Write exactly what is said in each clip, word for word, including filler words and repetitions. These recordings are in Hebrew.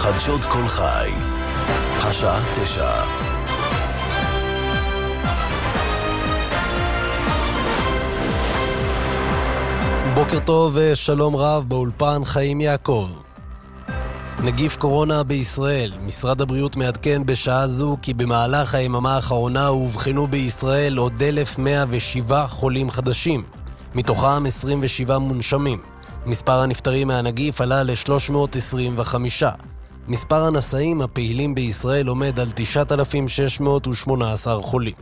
חדשות כל חי, השעה תשע. בוקר טוב ושלום רב, באולפן חיים יעקב. נגיף קורונה בישראל. משרד הבריאות מעדכן בשעה זו כי במהלך היממה האחרונה הובחנו בישראל עוד אלף מאה ושבעה חולים חדשים, מתוכם עשרים ושבעה מונשמים. מספר הנפטרים מהנגיף עלה ל-שלוש מאות עשרים וחמש. מספר הנשאים הפעילים בישראל עומד על תשעת אלפים שש מאות ושמונה עשר חולים.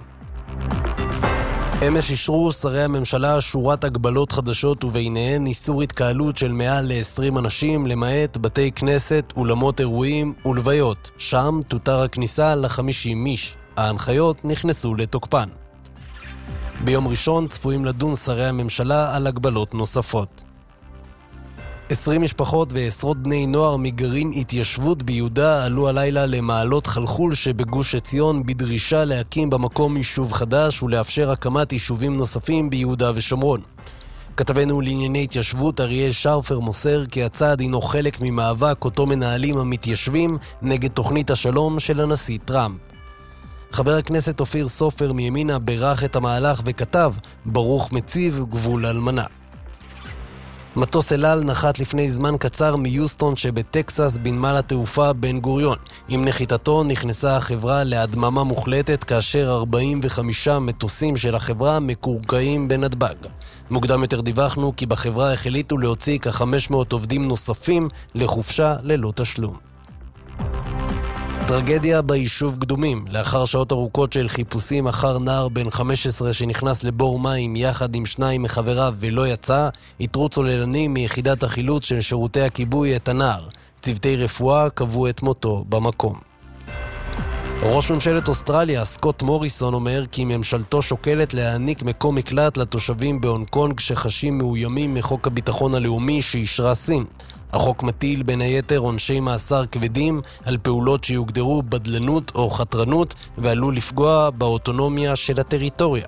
אמש אישרו שרי הממשלה שורת הגבלות חדשות וביניהן איסור התקהלות של מעל ל-עשרים אנשים, למעט בתי כנסת, אולמות אירועים ולוויות. שם תותר הכניסה ל-חמישים איש. ההנחיות נכנסו לתוקפן. ביום ראשון צפויים לדון שרי הממשלה על הגבלות נוספות. עשרים משפחות ועשרות בני נוער מגרעין התיישבות ביהודה עלו הלילה למעלות חלחול שבגוש עציון בדרישה להקים במקום יישוב חדש ולאפשר הקמת יישובים נוספים ביהודה ושומרון. כתבנו לענייני התיישבות אריאל שרפר מוסר כי הצעד הינו חלק ממאבק אותו מנהלים המתיישבים נגד תוכנית השלום של הנשיא טראמפ. חבר הכנסת אופיר סופר מימינה ברך את המהלך וכתב: ברוך מציב גבול אלמנה. מטוס אל על נחת לפני זמן קצר מיוסטון שבטקסס בנמל התעופה בן גוריון. עם נחיתתו נכנסה החברה להדממה מוחלטת כאשר ארבעים וחמישה מטוסים של החברה מקורקעים בנתב"ג. מוקדם יותר דיווחנו כי בחברה החליטו להוציא כ-חמש מאות עובדים נוספים לחופשה ללא תשלום. טרגדיה ביישוב קדומים. לאחר שעות ארוכות של חיפושים אחר נער בן חמש עשרה שנכנס לבור מים יחד עם שניים מחבריו ולא יצא, איתרו צוללנים מיחידת החילוץ של שירותי הכיבוי את הנער. צוותי רפואה קבעו את מותו במקום. ראש ממשלת אוסטרליה סקוט מוריסון אומר כי ממשלתו שוקלת להעניק מקום מקלט לתושבים בהונג קונג שחשים מאוימים מחוק הביטחון הלאומי שאישרה סין. החוק מטיל בין היתר עונשי מאסר כבדים על פעולות שיוגדרו בדלנות או חתרנות ועלול לפגוע באוטונומיה של הטריטוריה.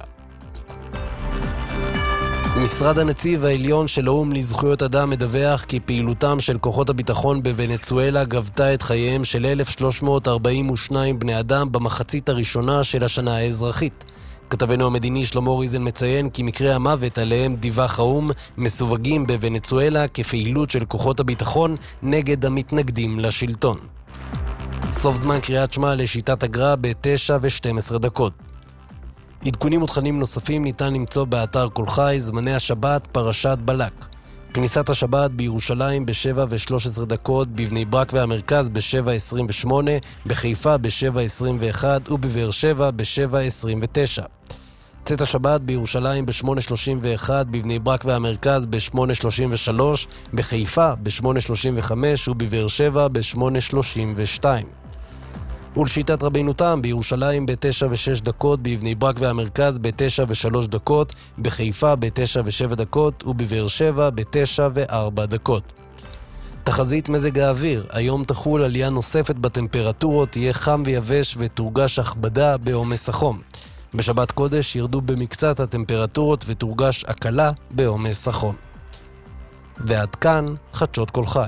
משרד הנציב העליון של האו"ם לזכויות אדם מדווח כי פעילותם של כוחות הביטחון בוונצואלה גבתה את חייהם של אלף שלוש מאות ארבעים ושניים בני אדם במחצית הראשונה של השנה האזרחית. כתבנו המדיני שלמה ריזן מציין כי מקרי המוות עליהם דיווח האו"ם מסווגים בוונצואלה כפעילות של כוחות הביטחון נגד המתנגדים לשלטון. סוף זמן קריאת שמע לשיטת אגרה ב-תשע ושתים עשרה דקות. עדכונים ותכנים נוספים ניתן למצוא באתר כל חי. זמני השבת פרשת בלק. כניסת השבת בירושלים ב-שבע ושלוש עשרה דקות, בבני ברק והמרכז ב-שבע עשרים ושמונה, בחיפה ב-שבע עשרים ואחת ובבאר שבע ב-שבע עשרים ותשע. צאת השבת בירושלים ב-שמונה שלושים ואחת, בבני ברק והמרכז ב-שמונה שלושים ושלוש, בחיפה ב-שמונה שלושים וחמש ובבאר שבע ב-שמונה שלושים ושתיים. ולשיטת רבינו תם בירושלים ב-תשע ושש דקות, בבני ברק והמרכז ב-תשע ושלוש דקות, בחיפה ב-תשע ושבע דקות ובבאר שבע ב-תשע וארבע דקות. תחזית מזג האוויר. היום תחול עלייה נוספת בטמפרטורות, תהיה חם ויבש ותורגש הכבדה בעומס החום. בשבת קודש ירדו במקצת הטמפרטורות ותורגש הקלה בעומס החום. ועד כאן חדשות כל חי.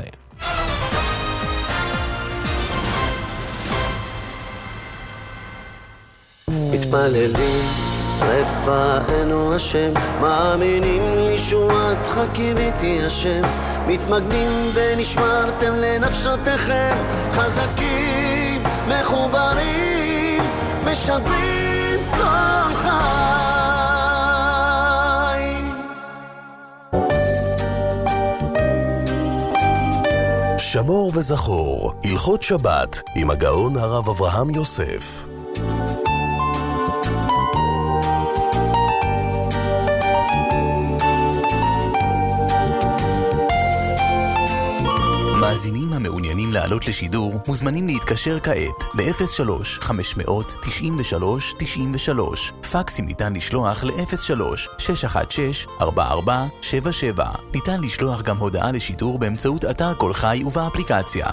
מתפללים רפאנו השם, מאמינים לישועתך קיוויתי השם, מתמגנים ונשמרתם לנפשותיכם, חזקים מחוברים משדרים כל חי. שמור וזכור, הלכות שבת עם הגאון הרב אברהם יוסף. מאזינים המעוניינים לעלות לשידור מוזמנים להתקשר כעת ל-אפס שלוש חמש תשע שלוש תשע שלוש. פקסים ניתן לשלוח ל-אפס שלוש שש אחת שש ארבע ארבע שבע שבע. ניתן לשלוח גם הודעה לשידור באמצעות אתר כל חי ובאפליקציה.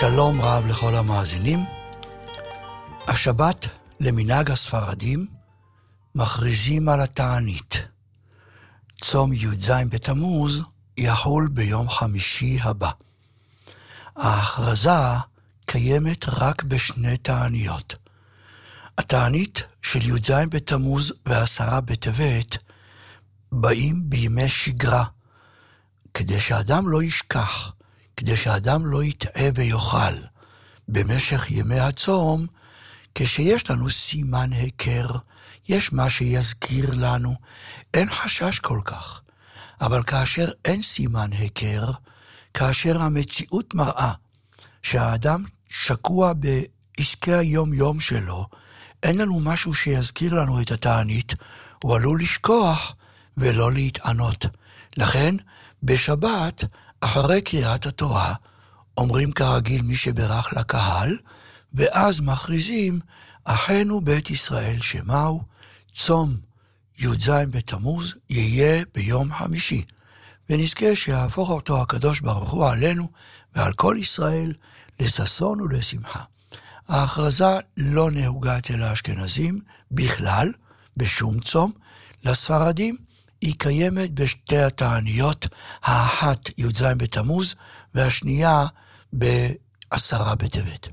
שלום רב לכל המאזינים. השבת, למנהג הספרדים, מכריזים על התענית. צום י"ז בתמוז יחול ביום חמישי הבא. ההכרזה קיימת רק בשני תעניות. התענית של י"ז בתמוז ועשרה בטבת באים בימי שגרה, כדי שאדם לא ישכח, כדי שאדם לא יטעה ויוכל במשך ימי הצום, כשיש לנו סימן היכר, יש מה שיזכיר לנו, אין חשש כל כך. אבל כאשר אין סימן היכר, כאשר המציאות מראה שהאדם שקוע בעסקי היום-יום שלו, אין לנו משהו שיזכיר לנו את התענית, הוא עלול לשכוח ולא להתענות. לכן, בשבת, אחרי קריאת התורה, אומרים כרגיל מי שברך לקהל, ואז מכריזים, אחינו בית ישראל שמעו, צום י"ז בתמוז יהיה ביום חמישי, ונזכה שיהפוך אותו הקדוש ברוך הוא עלינו ועל כל ישראל לששון ולשמחה. ההכרזה לא נהוגה אצל האשכנזים בכלל, בשום צום. לספרדים היא קיימת בשתי התעניות, האחת י"ז בתמוז והשנייה בעשרה בטבת.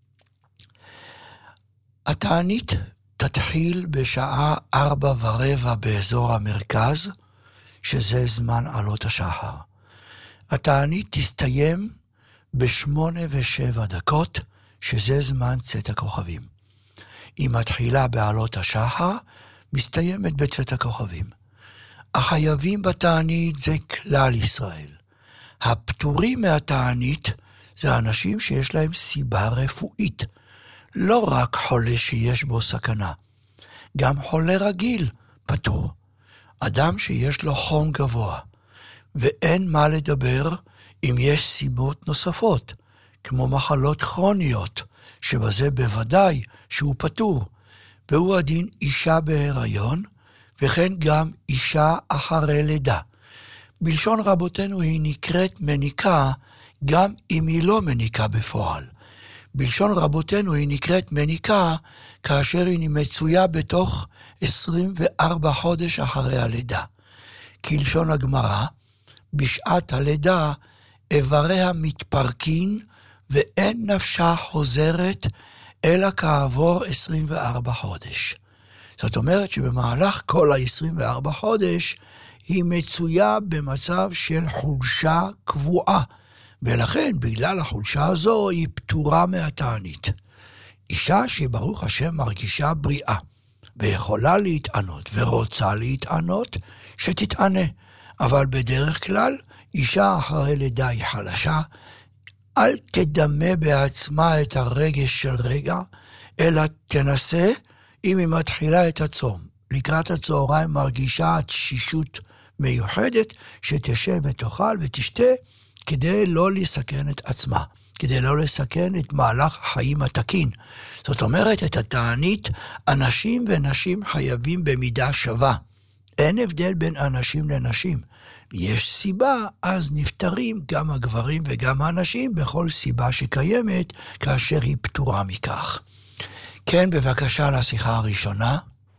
התענית תתחיל בשעה ארבע ורבע באזור המרכז, שזה זמן עלות השחר. התענית תסתיים בשמונה ושבע דקות, שזה זמן צאת הכוכבים. היא מתחילה בעלות השחר, מסתיימת בצאת הכוכבים. החייבים בתענית זה כלל ישראל. הפטורים מהתענית זה אנשים שיש להם סיבה רפואית. לא רק חולה שיש בו סכנה, גם חולה רגיל פטור. אדם שיש לו חום גבוה, ואין מה לדבר אם יש סיבות נוספות, כמו מחלות כרוניות, שבזה בוודאי שהוא פטור. והוא הדין אישה בהיריון, וכן גם אישה אחרי לידה. בלשון רבותינו היא נקראת מניקה, גם אם היא לא מניקה בפועל. בלשון רבותינו היא נקראת מניקה, כאשר היא מצויה בתוך עשרים וארבע חודש אחרי הלידה. כלשון הגמרא, בשעת הלידה איבריה מתפרקין, ואין נפשה חוזרת, אלא כעבור עשרים וארבע חודש. זאת אומרת שבמהלך כל ה-עשרים וארבע חודש, היא מצויה במצב של חולשה קבועה, ולכן בגלל החולשה הזו היא פטורה מהתענית. אישה שברוך השם מרגישה בריאה, ויכולה להתענות ורוצה להתענות, שתתענה. אבל בדרך כלל, אישה אחרי לידה היא חלשה, אל תדמה בעצמה את הרגש של רגע, אלא תנסה אם היא מתחילה את הצום. לקראת הצהריים מרגישה תשישות מיוחדת, שתשב ותאכל ותשתה, כדי לא לסכן את עצמה, כדי לא לסכן את מהלך החיים התקין. זאת אומרת, את התענית, אנשים ונשים חייבים במידה שווה. אין הבדל בין אנשים לנשים. יש סיבה, אז נפטרים גם הגברים וגם האנשים בכל סיבה שקיימת, כאשר היא פטורה מכך. כן, בבקשה לשיחה הראשונה.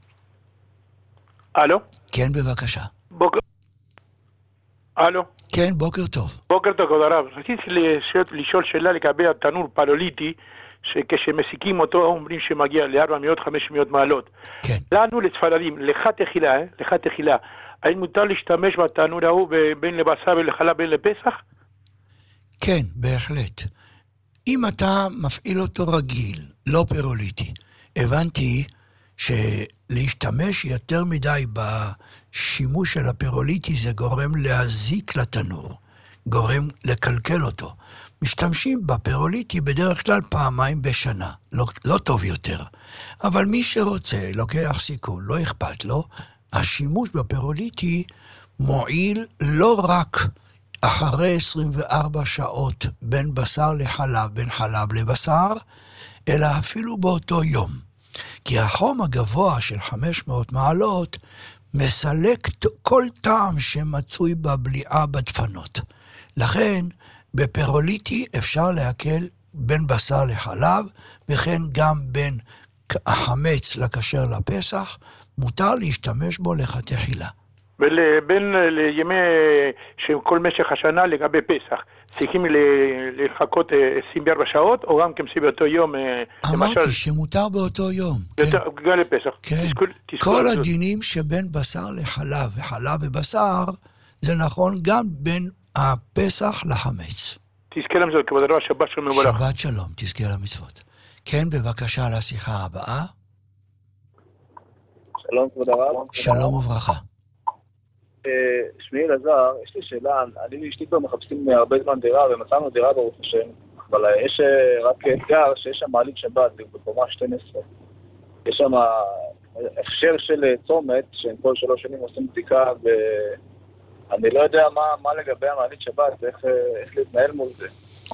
אלו? כן, בבקשה. בוקר... אלו? כן, בוקר טוב. בוקר טוב, כבוד הרב. רציתי לשאול שאלה לגבי התנור פלוליטי, שכשמסיקים אותו אומרים שמגיע ל-ארבע מאות עד חמש מאות מעלות. כן. לנו לספרדים, לך תחילה, אה? לך תחילה. האם מותר להשתמש בתנור ההוא בין לבשר ולחלה בין לפסח? כן, בהחלט. אם אתה מפעיל אותו רגיל, לא פירוליטי, הבנתי שלהשתמש יותר מדי בשימוש של הפירוליטי זה גורם להזיק לתנור, גורם לקלקל אותו. משתמשים בפירוליטי בדרך כלל פעמיים בשנה, לא, לא טוב יותר. אבל מי שרוצה, לוקח סיכון, לא אכפת לו, השימוש בפירוליטי מועיל לא רק אחרי עשרים וארבע שעות בין בשר לחלב, בין חלב לבשר, אלא אפילו באותו יום. כי החום הגבוה של חמש מאות מעלות מסלק כל טעם שמצוי בבליעה בדפנות. לכן, בפירוליטי אפשר להקל בין בשר לחלב, וכן גם בין החמץ לכשר לפסח, מותר להשתמש בו לחטא חילה. ובין לימי שכל משך השנה לגבי פסח, צריכים לחכות עשרים וארבע שעות, או גם כמסי באותו יום? אמרתי למשל... שמותר באותו יום. כן. גם לפסח. כן. תזכור, תזכור כל את הדינים שבין בשר לחלב, וחלב ובשר, זה נכון גם בין הפסח לחמץ. תזכה למצוות, כבוד הרב, שבת שלום מבורך. שבת שלום, תזכה למצוות. כן, בבקשה לשיחה הבאה. שלום, כבוד הרב. שלום וברכה. שמי אלעזר, יש לי שאלה, אני ואשתי כבר מחפשים הרבה זמן דירה, ומצאנו דירה ברוך השם, אבל יש רק אתגר שיש שם מעלית שבת, בקומה שתים עשרה. יש שם הכשר של צומת, שהם כל שלוש שנים עושים בדיקה, ואני לא יודע מה, מה לגבי המעלית שבת, איך, איך להתנהל מול זה.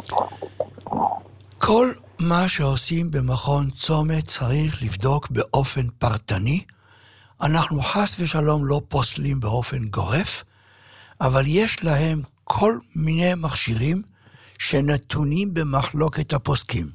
כל מה שעושים במכון צומת צריך לבדוק באופן פרטני. אנחנו חס ושלום לא פוסלים באופן גורף, אבל יש להם כל מיני מכשירים שנתונים במחלוקת הפוסקים.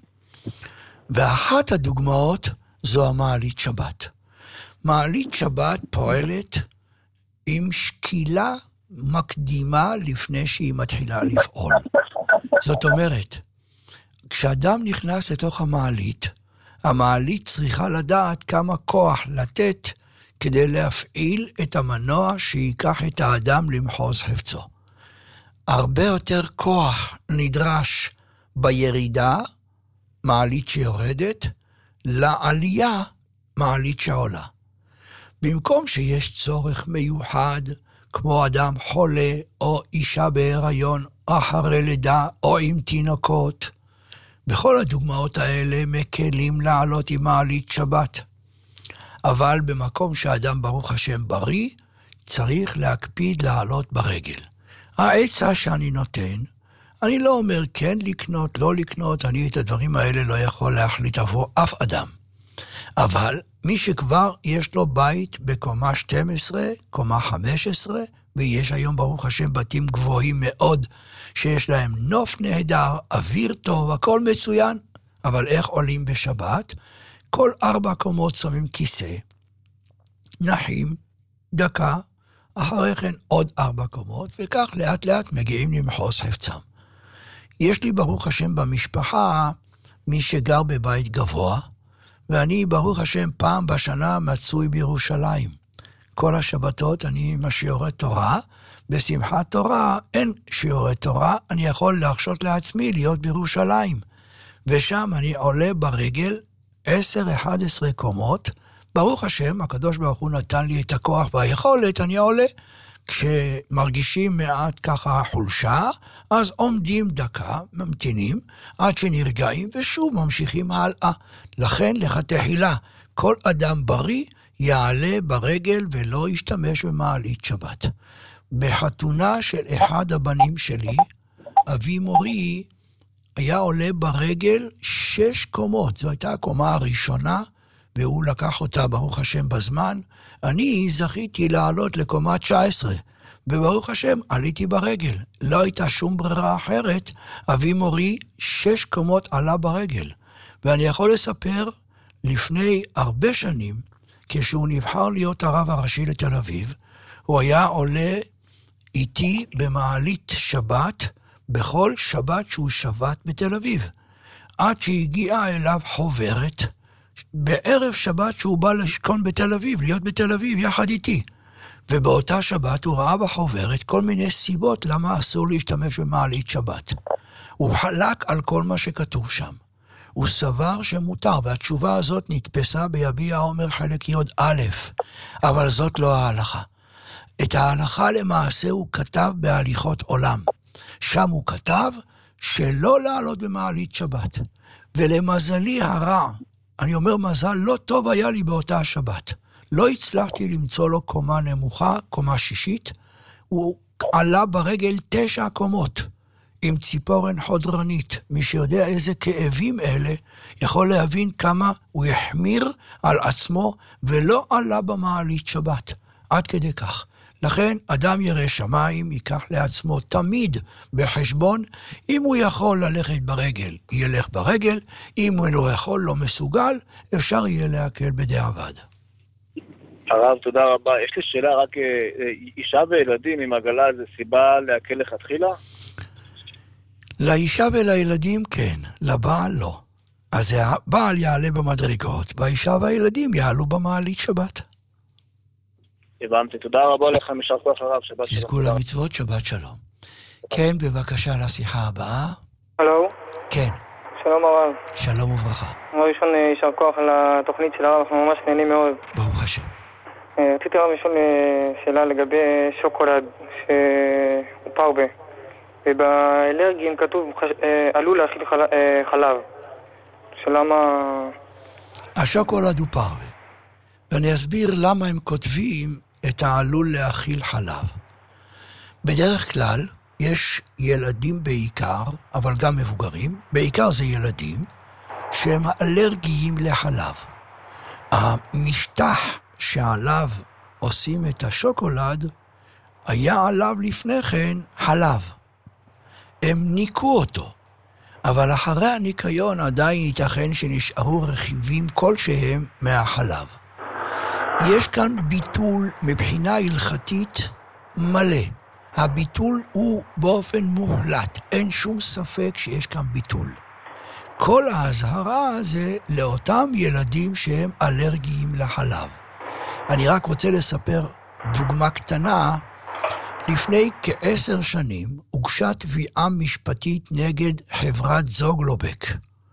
ואחת הדוגמאות זו המעלית שבת. מעלית שבת פועלת עם שקילה מקדימה לפני שהיא מתחילה לפעול. זאת אומרת, כשאדם נכנס לתוך המעלית, המעלית צריכה לדעת כמה כוח לתת כדי להפעיל את המנוע שיקח את האדם למחוז חפצו. הרבה יותר כוח נדרש בירידה, מעלית שיורדת, לעלייה, מעלית שעולה. במקום שיש צורך מיוחד, כמו אדם חולה או אישה בהיריון אחרי לידה או עם תינוקות, בכל הדוגמאות האלה מקלים לעלות עם מעלית שבת. אבל במקום שהאדם ברוך השם בריא, צריך להקפיד לעלות ברגל. העצה שאני נותן, אני לא אומר כן לקנות, לא לקנות, אני את הדברים האלה לא יכול להחליט עבור אף אדם. אבל מי שכבר יש לו בית בקומה שתים עשרה, קומה חמש עשרה, ויש היום ברוך השם בתים גבוהים מאוד, שיש להם נוף נהדר, אוויר טוב, הכל מצוין, אבל איך עולים בשבת? כל ארבע קומות שמים כיסא, נחים, דקה, אחרי כן עוד ארבע קומות, וכך לאט לאט מגיעים למחוז חפצם. יש לי ברוך השם במשפחה מי שגר בבית גבוה, ואני ברוך השם פעם בשנה מצוי בירושלים. כל השבתות אני עם השיעורי תורה, בשמחת תורה אין שיעורי תורה, אני יכול להרשות לעצמי להיות בירושלים. ושם אני עולה ברגל עשר אחת עשרה קומות, ברוך השם, הקדוש ברוך הוא נתן לי את הכוח והיכולת, אני עולה. כשמרגישים מעט ככה חולשה, אז עומדים דקה, ממתינים, עד שנרגעים, ושוב ממשיכים הלאה. לכן לחטא חילה, כל אדם בריא יעלה ברגל ולא ישתמש במעלית שבת. בחתונה של אחד הבנים שלי, אבי מורי היה עולה ברגל שש קומות, זו הייתה הקומה הראשונה, והוא לקח אותה ברוך השם בזמן. אני זכיתי לעלות לקומה תשע עשרה, וברוך השם עליתי ברגל. לא הייתה שום ברירה אחרת, אבי מורי שש קומות עלה ברגל. ואני יכול לספר, לפני הרבה שנים, כשהוא נבחר להיות הרב הראשי לתל אביב, הוא היה עולה איתי במעלית שבת, בכל שבת שהוא שבת בתל אביב. עד שהגיעה אליו חוברת, בערב שבת שהוא בא לשכון בתל אביב, להיות בתל אביב יחד איתי. ובאותה שבת הוא ראה בחוברת כל מיני סיבות למה אסור להשתמש במעלית שבת. הוא חלק על כל מה שכתוב שם. הוא סבר שמותר, והתשובה הזאת נתפסה ביביע העומר חלק יוד א', אבל זאת לא ההלכה. את ההלכה למעשה הוא כתב בהליכות עולם. שם הוא כתב שלא לעלות במעלית שבת. ולמזלי הרע, אני אומר מזל לא טוב היה לי באותה השבת. לא הצלחתי למצוא לו קומה נמוכה, קומה שישית. הוא עלה ברגל תשע קומות עם ציפורן חודרנית. מי שיודע איזה כאבים אלה יכול להבין כמה הוא יחמיר על עצמו ולא עלה במעלית שבת. עד כדי כך. לכן, אדם ירא שמיים ייקח לעצמו תמיד בחשבון, אם הוא יכול ללכת ברגל, ילך ברגל, אם הוא לא יכול, לא מסוגל, אפשר יהיה להקל בדיעבד. הרב, תודה רבה. יש לי שאלה, רק אישה וילדים עם עגלה, זה סיבה להקל לכתחילה? לאישה ולילדים כן, לבעל לא. אז הבעל יעלה במדרגות, והאישה והילדים יעלו במעלית שבת. הבנתי, תודה רבה לך, משאר כוח הרב, שבת שלום. תזכו למצוות, שבת שלום. כן, בבקשה לשיחה הבאה. הלו? כן. שלום הרב. שלום וברכה. ראשון, יישר כוח על התוכנית של הרב, אנחנו ממש נהנים מאוד. ברוך השם. רציתי הרב לשאול שאלה לגבי שוקולד שהוא פרווה. ובאלרגיים כתוב עלול להכיל חלב. שלמה... השוקולד הוא פרווה. ואני אסביר למה הם כותבים את העלול להכיל חלב. בדרך כלל יש ילדים בעיקר, אבל גם מבוגרים, בעיקר זה ילדים, שהם אלרגיים לחלב. המשטח שעליו עושים את השוקולד, היה עליו לפני כן חלב. הם ניקו אותו, אבל אחרי הניקיון עדיין ייתכן שנשארו רכיבים כלשהם מהחלב. יש כאן ביטול מבחינה הלכתית מלא. הביטול הוא באופן מוחלט, אין שום ספק שיש כאן ביטול. כל ההזהרה זה לאותם ילדים שהם אלרגיים לחלב. אני רק רוצה לספר דוגמה קטנה. לפני כעשר שנים הוגשה תביעה משפטית נגד חברת זוגלובק.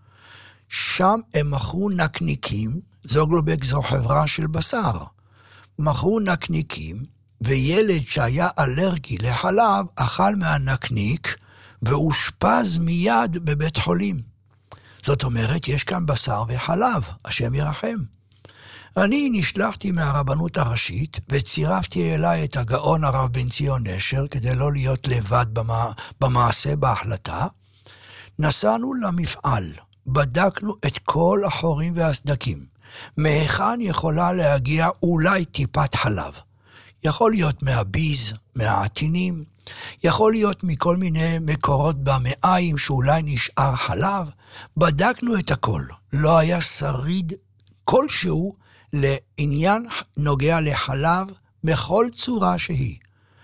שם הם מכרו נקניקים, זוגלובק זו חברה של בשר, מכרו נקניקים, וילד שהיה אלרגי לחלב אכל מהנקניק ואושפז מיד בבית חולים. זאת אומרת, יש כאן בשר וחלב, השם ירחם. אני נשלחתי מהרבנות הראשית וצירפתי אליי את הגאון הרב בן ציון נשר כדי לא להיות לבד במעשה בהחלטה. נסענו למפעל, בדקנו את כל החורים והסדקים. מהיכן יכולה להגיע אולי טיפת חלב? יכול להיות מהביז, מהעטינים, יכול להיות מכל מיני מקורות במעיים שאולי נשאר חלב. בדקנו את הכל, לא היה שריד כלשהו לעניין נוגע לחלב בכל צורה שהיא.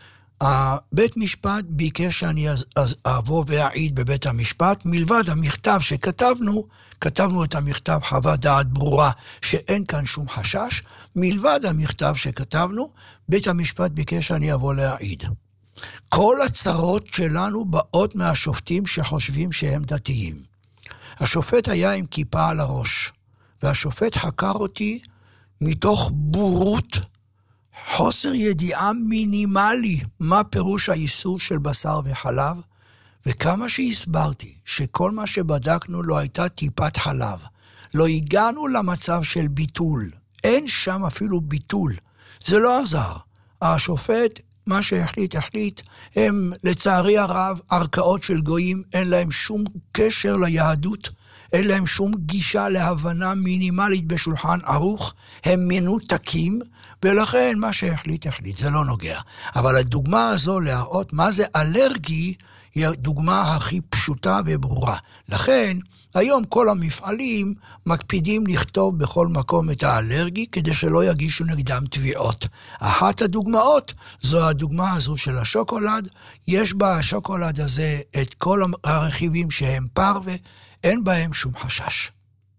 בית משפט ביקש שאני אבוא ואעיד בבית המשפט, מלבד המכתב שכתבנו, כתבנו את המכתב חוות דעת ברורה שאין כאן שום חשש, מלבד המכתב שכתבנו, בית המשפט ביקש שאני אבוא להעיד. כל הצרות שלנו באות מהשופטים שחושבים שהם דתיים. השופט היה עם כיפה על הראש, והשופט חקר אותי מתוך בורות, חוסר ידיעה מינימלי מה פירוש האיסור של בשר וחלב, וכמה שהסברתי שכל מה שבדקנו לא הייתה טיפת חלב, לא הגענו למצב של ביטול, אין שם אפילו ביטול, זה לא עזר. השופט, מה שהחליט, החליט, הם לצערי הרב, ערכאות של גויים, אין להם שום קשר ליהדות, אין להם שום גישה להבנה מינימלית בשולחן ערוך, הם מנותקים, ולכן מה שהחליט, החליט, זה לא נוגע. אבל הדוגמה הזו להראות מה זה אלרגי, היא הדוגמה הכי פשוטה וברורה. לכן, היום כל המפעלים מקפידים לכתוב בכל מקום את האלרגי, כדי שלא יגישו נגדם תביעות. אחת הדוגמאות, זו הדוגמה הזו של השוקולד, יש בה השוקולד הזה את כל הרכיבים שהם פרווה, אין בהם שום חשש.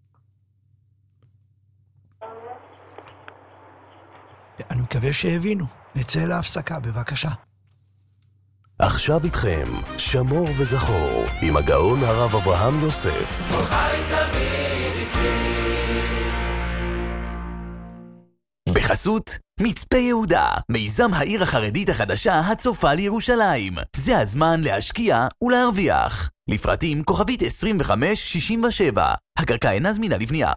אני מקווה שהבינו. נצא להפסקה, בבקשה. עכשיו איתכם, שמור וזכור, עם הגאון הרב אברהם יוסף. בחסות מצפה יהודה, מיזם העיר החרדית החדשה הצופה לירושלים. זה הזמן להשקיע ולהרוויח. לפרטים כוכבית עשרים וחמש שישים ושבע. הקרקע אינה זמינה לבנייה.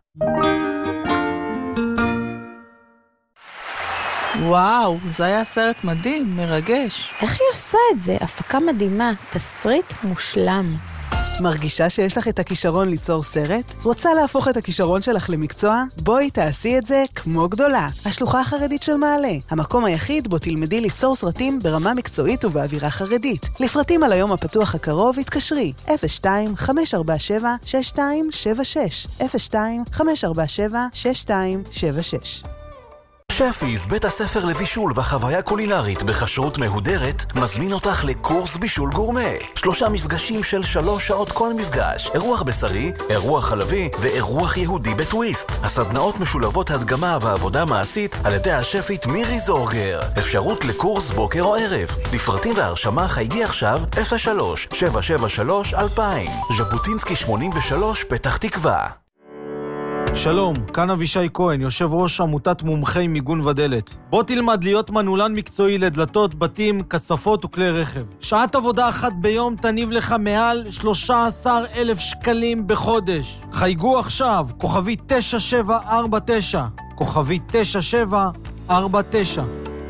וואו, זה היה סרט מדהים, מרגש. איך היא עושה את זה? הפקה מדהימה, תסריט מושלם. מרגישה שיש לך את הכישרון ליצור סרט? רוצה להפוך את הכישרון שלך למקצוע? בואי תעשי את זה כמו גדולה. השלוחה החרדית של מעלה. המקום היחיד בו תלמדי ליצור סרטים ברמה מקצועית ובאווירה חרדית. לפרטים על היום הפתוח הקרוב התקשרי אפס שתיים חמש ארבע שבע שש שתיים שבע שש אפס שתיים חמש ארבע שבע שש שתיים שבע שש. שפיס, בית הספר לבישול וחוויה קולינרית בכשרות מהודרת, מזמין אותך לקורס בישול גורמה. שלושה מפגשים של שלוש שעות כל מפגש. אירוח בשרי, אירוח חלבי ואירוח יהודי בטוויסט. הסדנאות משולבות הדגמה ועבודה מעשית על ידי השפית מירי זורגר. אפשרות לקורס בוקר או ערב. לפרטים והרשמה חייגי עכשיו אפס שלוש שבע שבע שלוש אלפיים. ז'בוטינסקי שמונים ושלוש פתח תקווה. שלום, כאן אבישי כהן, יושב ראש עמותת מומחי מיגון ודלת. בוא תלמד להיות מנעולן מקצועי לדלתות, בתים, כספות וכלי רכב. שעת עבודה אחת ביום תניב לך מעל שלושה עשר אלף שקלים בחודש. חייגו עכשיו, כוכבי תשע שבע ארבע תשע, כוכבי תשע שבע ארבע תשע.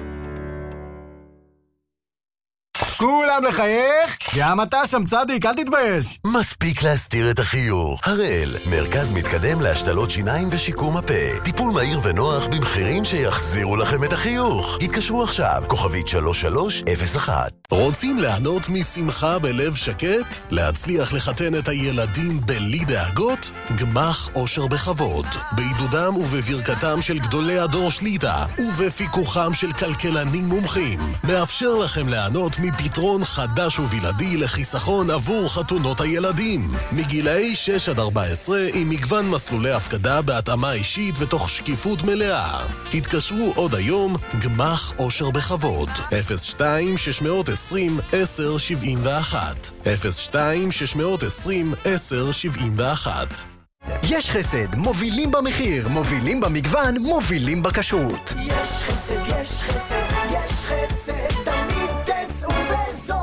כולם לחייך? גם אתה שם צדיק, אל תתבייש. מספיק להסתיר את החיוך. הראל, מרכז מתקדם להשתלות שיניים ושיקום הפה. טיפול מהיר ונוח במחירים שיחזירו לכם את החיוך. התקשרו עכשיו, כוכבית שלוש שלוש אפס אחת. רוצים ליהנות משמחה בלב שקט? להצליח לחתן את הילדים בלי דאגות? גמח אושר בכבוד. בעידודם ובברכתם של גדולי הדור שליטה, ובפיקוחם של כלכלנים מומחים, מאפשר לכם ליהנות מפתרון חדש ובלעדי לחיסכון עבור חתונות הילדים. מגילאי שש עד ארבע עשרה עם מגוון מסלולי הפקדה בהתאמה אישית ותוך שקיפות מלאה. התקשרו עוד היום, גמח אושר בכבוד. אפס שתיים שש עשרים עשר שבעים ואחת אפס שתיים שש עשרים עשר שבעים ואחת. יש חסד, מובילים במחיר, מובילים במגוון, מובילים בכשרות. יש חסד, יש חסד, יש חסד, תמיד תצאו בזול.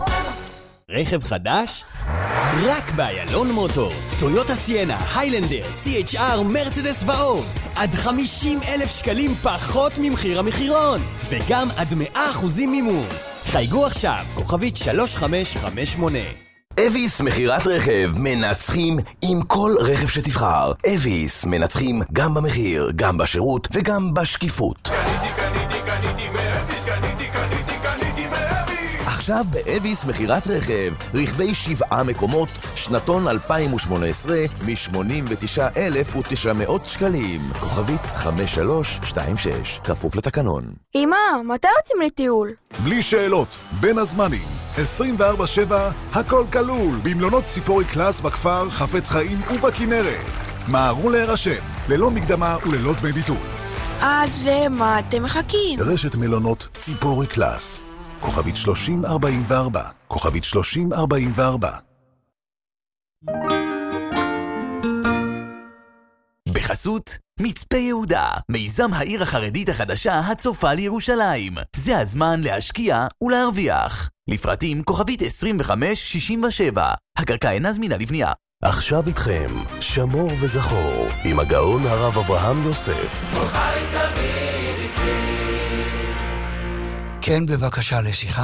רכב חדש? רק באיילון מוטורס. טויוטה סיינה, היילנדר, סי אייץ' אר, מרצדס ועוד. עד חמישים אלף שקלים פחות ממחיר המחירון. וגם עד מאה אחוזים מימון. חייגו עכשיו, כוכבית שלוש חמש חמש שמונה. אביס מחירת רכב, מנצחים עם כל רכב שתבחר. אביס מנצחים גם במחיר, גם בשירות וגם בשקיפות. קניתי, קניתי, קניתי באביס, קניתי, קניתי, קניתי באביס. עכשיו באביס מחירת רכב, רכבי שבעה מקומות, שנתון אלפיים ושמונה עשרה מ-שמונים ותשעה אלף ותשע מאות שקלים. כוכבית חמש שלוש שתיים שש, כפוף לתקנון. אמא, מתי יוצאים לטיול? בלי שאלות, בין הזמנים. עשרים וארבע שבע, הכל כלול, במלונות ציפורי קלאס בכפר, חפץ חיים ובכנרת. מהרו להירשם, ללא מקדמה וללא דמי ביטול. אז מה אתם מחכים? רשת מלונות ציפורי קלאס. כוכבית שלושים ארבעים וארבע, כוכבית שלושים ארבעים וארבע. בחסות מצפה יהודה, מיזם העיר החרדית החדשה הצופה לירושלים. זה הזמן להשקיע ולהרוויח. לפרטים כוכבית עשרים וחמש שישים ושבע. הקרקע אינה זמינה לבנייה. עכשיו איתכם, שמור וזכור, עם הגאון הרב אברהם יוסף. חי תמיד איתי. כן, בבקשה לשיחה.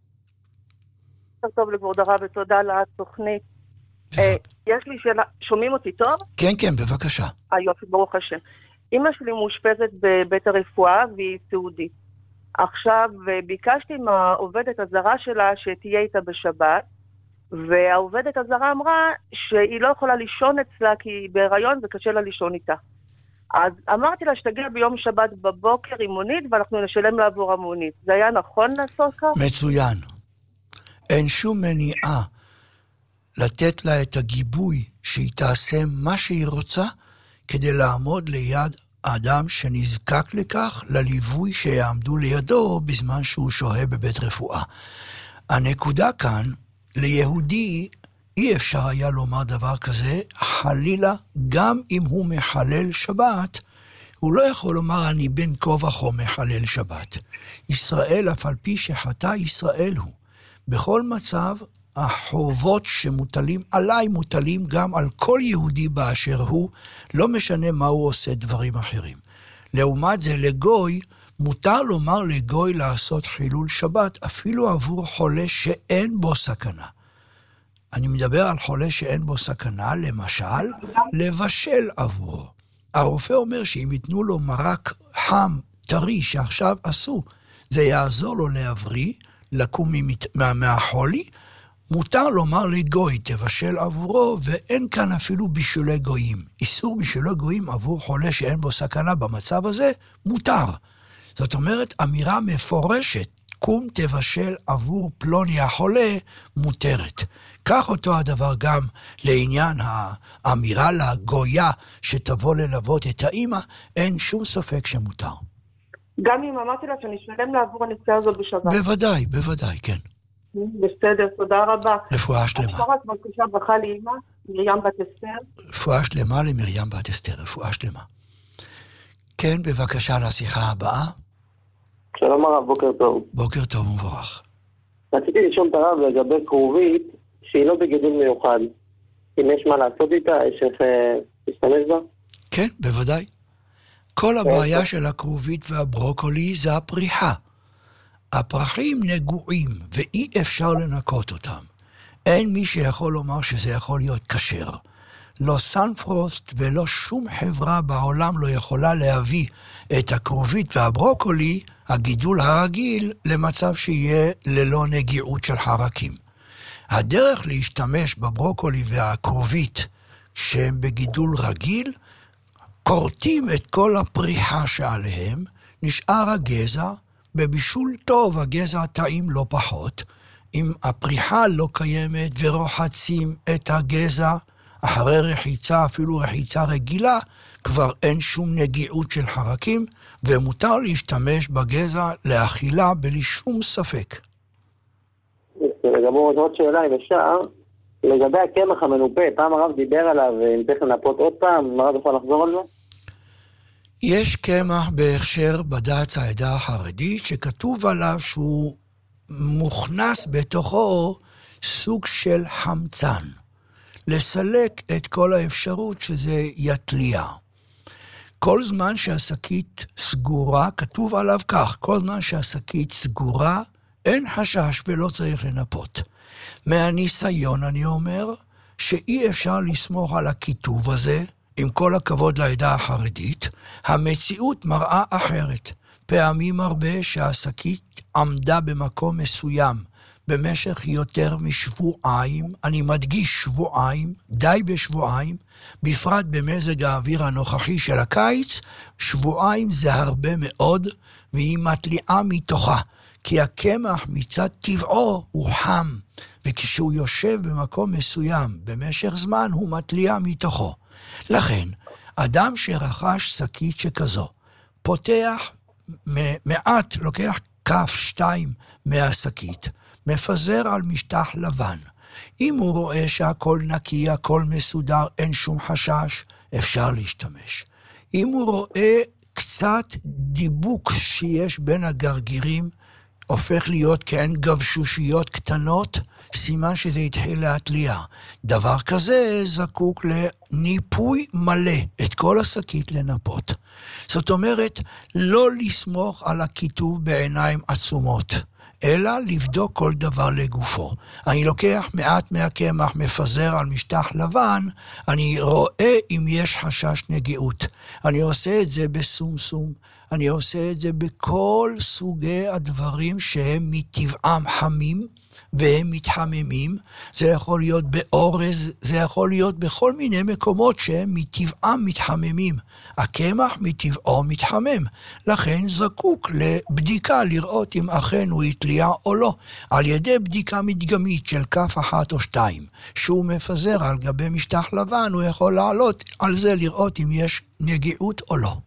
טוב לכבוד הרב ותודה על התוכנית. יש לי שאלה, שומעים אותי טוב? כן, כן, בבקשה. היופי, ברוך השם. אמא שלי מאושפזת בבית הרפואה והיא סיעודית. עכשיו ביקשתי מהעובדת הזרה שלה שתהיה איתה בשבת, והעובדת הזרה אמרה שהיא לא יכולה לישון אצלה כי היא בהיריון וקשה לה לישון איתה. אז אמרתי לה שתגיע ביום שבת בבוקר עם מונית ואנחנו נשלם לה עבור המונית. זה היה נכון לעשות כך? מצוין. אין שום מניעה לתת לה את הגיבוי שהיא תעשה מה שהיא רוצה כדי לעמוד ליד האדם שנזקק לכך, לליווי שיעמדו לידו בזמן שהוא שוהה בבית רפואה. הנקודה כאן, ליהודי אי אפשר היה לומר דבר כזה, חלילה, גם אם הוא מחלל שבת, הוא לא יכול לומר אני בן כובח או מחלל שבת. ישראל, אף על פי שחטא ישראל הוא. בכל מצב, החובות שמוטלים עליי מוטלים גם על כל יהודי באשר הוא, לא משנה מה הוא עושה דברים אחרים. לעומת זה לגוי, מותר לומר לגוי לעשות חילול שבת, אפילו עבור חולה שאין בו סכנה. אני מדבר על חולה שאין בו סכנה, למשל, לבשל עבורו. הרופא אומר שאם ייתנו לו מרק חם, טרי, שעכשיו עשו, זה יעזור לו להבריא, לקום מה, מהחולי, מותר לומר לגוי, תבשל עבורו, ואין כאן אפילו בישולי גויים. איסור בישולי גויים עבור חולה שאין בו סכנה במצב הזה, מותר. זאת אומרת, אמירה מפורשת, קום תבשל עבור פלוני החולה, מותרת. כך אותו הדבר גם לעניין האמירה לגויה שתבוא ללוות את האמא, אין שום ספק שמותר. גם אם אמרתי לה שאני שלם לעבור הנסיעה הזאת בשבת. בוודאי, בוודאי, כן. בסדר, תודה רבה. רפואה שלמה. אפשר רק בבקשה ברכה לאמא, מרים בת אסתר. רפואה שלמה למרים בת אסתר, רפואה שלמה. כן, בבקשה לשיחה הבאה. שלום הרב, בוקר טוב. בוקר טוב ומבורך. רציתי לשאול את הרב לגבי כרובית שהיא לא בגידול מיוחד. אם יש מה לעשות איתה, יש איך להשתמש בה? כן, בוודאי. כל הבעיה של הכרובית והברוקולי זה הפריחה. הפרחים נגועים ואי אפשר לנקות אותם. אין מי שיכול לומר שזה יכול להיות כשר. לא סנפרוסט ולא שום חברה בעולם לא יכולה להביא את הכרובית והברוקולי, הגידול הרגיל, למצב שיהיה ללא נגיעות של חרקים. הדרך להשתמש בברוקולי והכרובית שהם בגידול רגיל, קורטים את כל הפריחה שעליהם, נשאר הגזע, בבישול טוב הגזע טעים לא פחות, אם הפריחה לא קיימת ורוחצים את הגזע, אחרי רחיצה, אפילו רחיצה רגילה, כבר אין שום נגיעות של חרקים, ומותר להשתמש בגזע לאכילה בלי שום ספק. לגבי עוד שאלה, אם אפשר, לגבי הקמח המנופה, פעם הרב דיבר עליו, אם צריך לנפות עוד פעם, הרב יכול לחזור על זה? יש קמח בהכשר בד"ץ העדה החרדית, שכתוב עליו שהוא מוכנס בתוכו סוג של חמצן. לסלק את כל האפשרות שזה יתליע. כל זמן שהשקית סגורה, כתוב עליו כך, כל זמן שהשקית סגורה, אין חשש ולא צריך לנפות. מהניסיון אני אומר, שאי אפשר לסמוך על הכיתוב הזה, עם כל הכבוד לעדה החרדית, המציאות מראה אחרת. פעמים הרבה שהשקית עמדה במקום מסוים, במשך יותר משבועיים, אני מדגיש שבועיים, די בשבועיים, בפרט במזג האוויר הנוכחי של הקיץ, שבועיים זה הרבה מאוד, והיא מתליעה מתוכה, כי הקמח מצד טבעו הוא חם, וכשהוא יושב במקום מסוים, במשך זמן הוא מתליע מתוכו. לכן, אדם שרכש שקית שכזו, פותח מעט, לוקח כף שתיים מהשקית, מפזר על משטח לבן. אם הוא רואה שהכל נקי, הכל מסודר, אין שום חשש, אפשר להשתמש. אם הוא רואה קצת דיבוק שיש בין הגרגירים, הופך להיות כאין גבשושיות קטנות, סימן שזה התחיל להתליע. דבר כזה זקוק לניפוי מלא, את כל השקית לנפות. זאת אומרת, לא לסמוך על הכיתוב בעיניים עצומות, אלא לבדוק כל דבר לגופו. אני לוקח מעט מהקמח, מפזר על משטח לבן, אני רואה אם יש חשש נגיעות. אני עושה את זה בסומסום, אני עושה את זה בכל סוגי הדברים שהם מטבעם חמים, והם מתחממים. זה יכול להיות באורז, זה יכול להיות בכל מיני מקומות שהם מטבעם מתחממים. הקמח מטבעו מתחמם, לכן זקוק לבדיקה לראות אם אכן הוא יתליע או לא, על ידי בדיקה מדגמית של כף אחת או שתיים, שהוא מפזר על גבי משטח לבן, הוא יכול לעלות על זה לראות אם יש נגיעות או לא.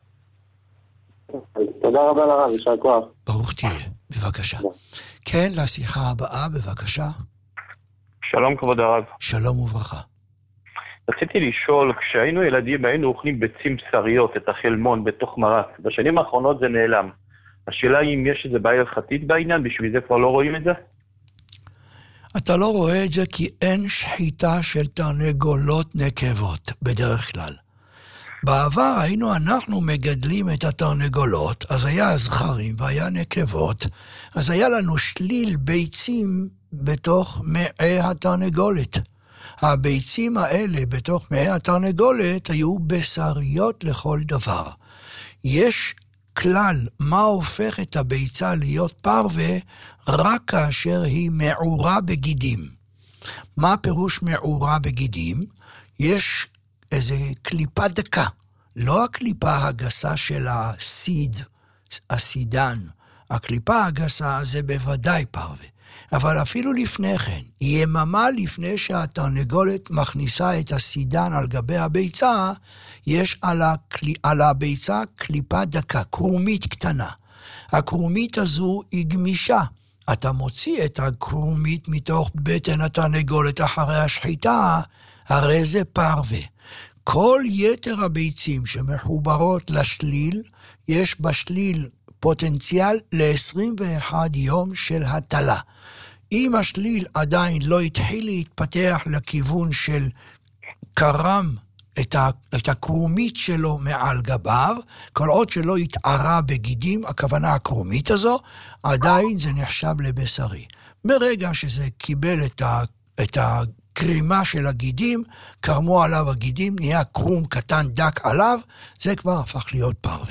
תודה רבה לרב, יישר כוח. ברוך תהיה, בבקשה. כן, לשיחה הבאה, בבקשה. שלום כבוד הרב. שלום וברכה. רציתי לשאול, כשהיינו ילדים היינו אוכלים ביצים בשריות, את החלמון בתוך מרק. בשנים האחרונות זה נעלם. השאלה היא אם יש איזה בעיה הלכתית בעניין, בשביל זה כבר לא רואים את זה? אתה לא רואה את זה כי אין שחיטה של תרנגולות נקבות, בדרך כלל. בעבר היינו אנחנו מגדלים את התרנגולות, אז היה זכרים והיה נקבות, אז היה לנו שליל ביצים בתוך מעי התרנגולת. הביצים האלה בתוך מעי התרנגולת היו בשריות לכל דבר. יש כלל מה הופך את הביצה להיות פרווה רק כאשר היא מעורה בגידים. מה פירוש מעורה בגידים? יש איזו קליפה דקה, לא הקליפה הגסה של הסיד, הסידן. הקליפה הגסה זה בוודאי פרווה. אבל אפילו לפני כן, יממה לפני שהתרנגולת מכניסה את הסידן על גבי הביצה, יש על, הקל... על הביצה קליפה דקה, קרומית קטנה. הקרומית הזו היא גמישה. אתה מוציא את הקרומית מתוך בטן התרנגולת אחרי השחיטה, הרי זה פרווה. כל יתר הביצים שמחוברות לשליל, יש בשליל פוטנציאל ל-עשרים ואחד יום של הטלה. אם השליל עדיין לא התחיל להתפתח לכיוון של קרם את, ה, את הקרומית שלו מעל גביו, כל עוד שלא התערה בגידים, הכוונה הקרומית הזו, עדיין זה נחשב לבשרי. ברגע שזה קיבל את, ה, את הקרימה של הגידים, קרמו עליו הגידים, נהיה קרום קטן דק עליו, זה כבר הפך להיות פרווה.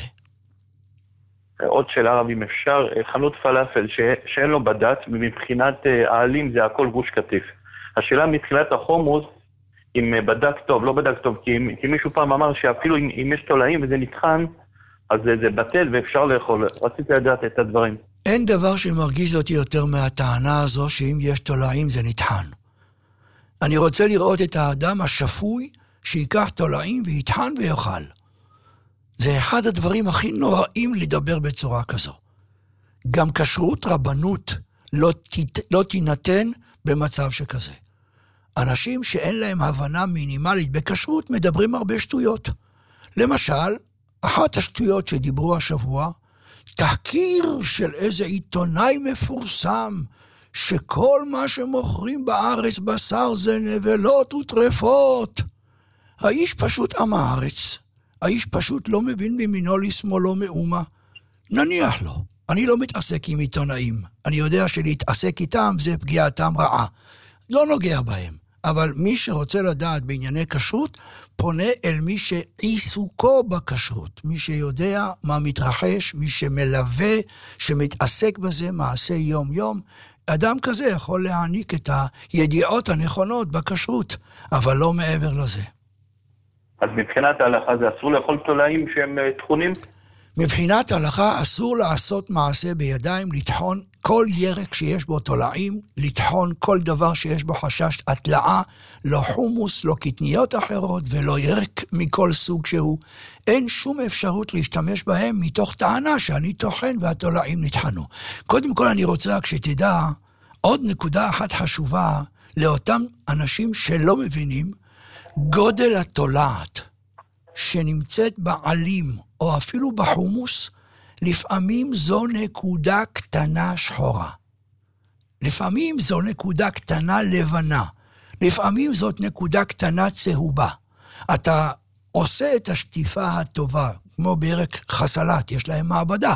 עוד שאלה רב, אם אפשר, חנות פלאפל ש... שאין לו בדת, ומבחינת העלים זה הכל גוש כתף. השאלה מתחילת החומוס, אם בדק טוב, לא בדק טוב, כי, כי מישהו פעם אמר שאפילו אם, אם יש תולעים וזה נטחן, אז זה, זה בטל ואפשר לאכול. רציתי לדעת את הדברים. אין דבר שמרגיז אותי יותר מהטענה הזו, שאם יש תולעים זה נטחן. אני רוצה לראות את האדם השפוי, שיקח תולעים ויטחן ויאכל. זה אחד הדברים הכי נוראים לדבר בצורה כזו. גם כשרות רבנות לא, ת, לא תינתן במצב שכזה. אנשים שאין להם הבנה מינימלית בכשרות מדברים הרבה שטויות. למשל, אחת השטויות שדיברו השבוע, תחקיר של איזה עיתונאי מפורסם, שכל מה שמוכרים בארץ בשר זה נבלות וטרפות. האיש פשוט עם הארץ. האיש פשוט לא מבין במינו לשמאלו מאומה. נניח לו. אני לא מתעסק עם עיתונאים. אני יודע שלהתעסק איתם זה פגיעתם רעה. לא נוגע בהם. אבל מי שרוצה לדעת בענייני כשרות, פונה אל מי שעיסוקו בכשרות. מי שיודע מה מתרחש, מי שמלווה, שמתעסק בזה מעשה יום-יום. אדם כזה יכול להעניק את הידיעות הנכונות בכשרות, אבל לא מעבר לזה. אז מבחינת ההלכה זה אסור לאכול תולעים שהם תכונים? מבחינת ההלכה אסור לעשות מעשה בידיים, לטחון כל ירק שיש בו תולעים, לטחון כל דבר שיש בו חשש הטלעה, לא חומוס, לא קטניות אחרות ולא ירק מכל סוג שהוא. אין שום אפשרות להשתמש בהם מתוך טענה שאני טוחן והתולעים נטחנו. קודם כל אני רוצה רק שתדע עוד נקודה אחת חשובה לאותם אנשים שלא מבינים, גודל התולעת שנמצאת בעלים או אפילו בחומוס, לפעמים זו נקודה קטנה שחורה. לפעמים זו נקודה קטנה לבנה. לפעמים זאת נקודה קטנה צהובה. אתה עושה את השטיפה הטובה, כמו בירק חסלת, יש להם מעבדה.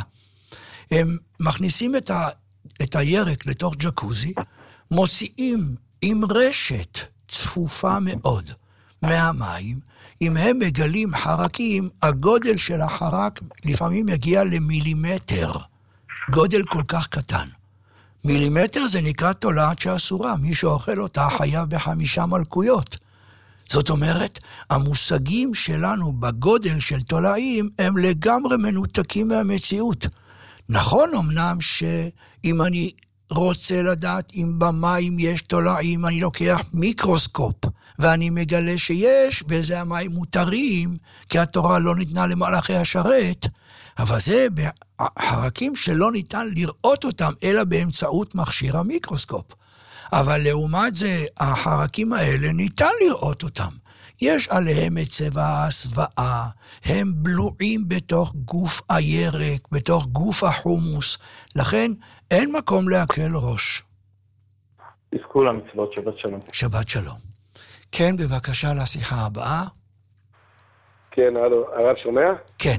הם מכניסים את, ה, את הירק לתוך ג'קוזי, מוציאים עם רשת צפופה מאוד מהמים, אם הם מגלים חרקים, הגודל של החרק לפעמים יגיע למילימטר, גודל כל כך קטן. מילימטר זה נקרא תולעת שאסורה, מי שאוכל אותה חייב בחמישה מלכויות. זאת אומרת, המושגים שלנו בגודל של תולעים הם לגמרי מנותקים מהמציאות. נכון אמנם שאם אני רוצה לדעת אם במים יש תולעים, אני לוקח מיקרוסקופ, ואני מגלה שיש, וזה המים מותרים, כי התורה לא ניתנה למלאכי השרת, אבל זה חרקים שלא ניתן לראות אותם, אלא באמצעות מכשיר המיקרוסקופ. אבל לעומת זה, החרקים האלה ניתן לראות אותם. יש עליהם את צבע ההסוואה, הם בלועים בתוך גוף הירק, בתוך גוף החומוס, לכן אין מקום להקל ראש. תזכו למצוות, שבת שלום. שבת שלום. כן, בבקשה לשיחה הבאה. כן, הלו, הרב שומע? כן.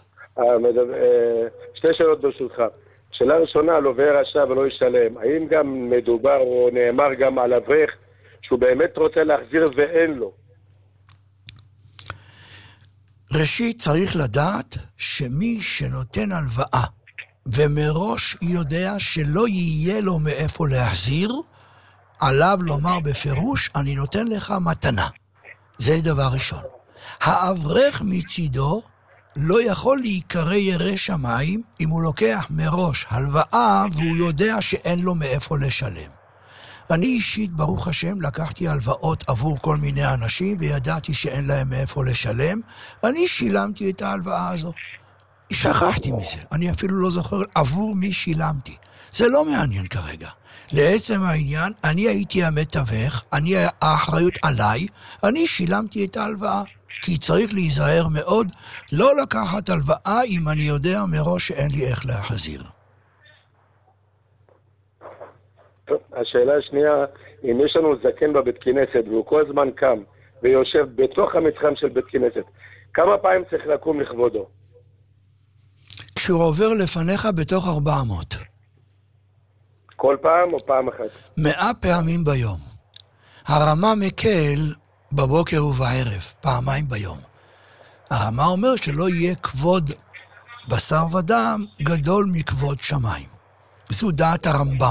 שתי שאלות ברשותך. שאלה ראשונה, על עובר רשע ולא ישלם. האם גם מדובר או נאמר גם על אברך שהוא באמת רוצה להחזיר ואין לו? ראשית, צריך לדעת שמי שנותן הלוואה, ומראש יודע שלא יהיה לו מאיפה להחזיר, עליו לומר בפירוש, אני נותן לך מתנה. זה דבר ראשון. האברך מצידו לא יכול להיקרא ירא שמיים אם הוא לוקח מראש הלוואה והוא יודע שאין לו מאיפה לשלם. אני אישית, ברוך השם, לקחתי הלוואות עבור כל מיני אנשים וידעתי שאין להם מאיפה לשלם. אני שילמתי את ההלוואה הזו. שכחתי מזה. אני אפילו לא זוכר עבור מי שילמתי. זה לא מעניין כרגע. לעצם העניין, אני הייתי המתווך, אני האחריות עליי, אני שילמתי את ההלוואה. כי צריך להיזהר מאוד לא לקחת הלוואה אם אני יודע מראש שאין לי איך להחזיר. טוב, השאלה השנייה, אם יש לנו זקן בבית כנסת והוא כל הזמן קם ויושב בתוך המתחם של בית כנסת, כמה פעמים צריך לקום לכבודו? כשהוא עובר לפניך בתוך ארבע מאות. כל פעם או פעם אחת? מאה פעמים ביום. הרמה מקל בבוקר ובערב, פעמיים ביום. הרמה אומר שלא יהיה כבוד בשר ודם גדול מכבוד שמיים. זו דעת הרמב"ם.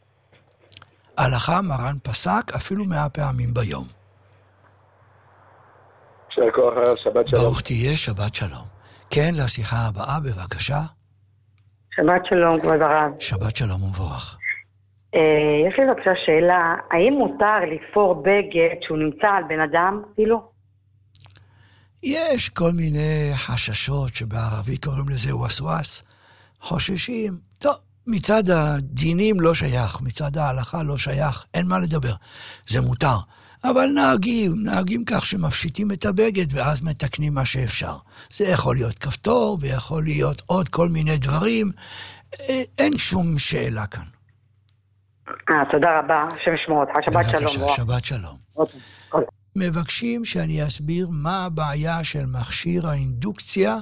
הלכה מרן פסק אפילו מאה פעמים ביום. של כוח הרב, שבת שלום. ברוך תהיה, שבת שלום. כן, לשיחה הבאה, בבקשה. שבת שלום, כבוד הרב. שבת שלום ומבורך. יש לי בבקשה שאלה, האם מותר לפור בגד שהוא נמצא על בן אדם, כאילו? יש כל מיני חששות שבערבית קוראים לזה וסווס, חוששים. טוב, מצד הדינים לא שייך, מצד ההלכה לא שייך, אין מה לדבר, זה מותר. אבל נהגים, נהגים כך שמפשיטים את הבגד ואז מתקנים מה שאפשר. זה יכול להיות כפתור ויכול להיות עוד כל מיני דברים, אין שום שאלה כאן. אה, תודה רבה, השם ישמור אותך, שבת שלום. בבקשה, שבת שלום. מבקשים שאני אסביר מה הבעיה של מכשיר האינדוקציה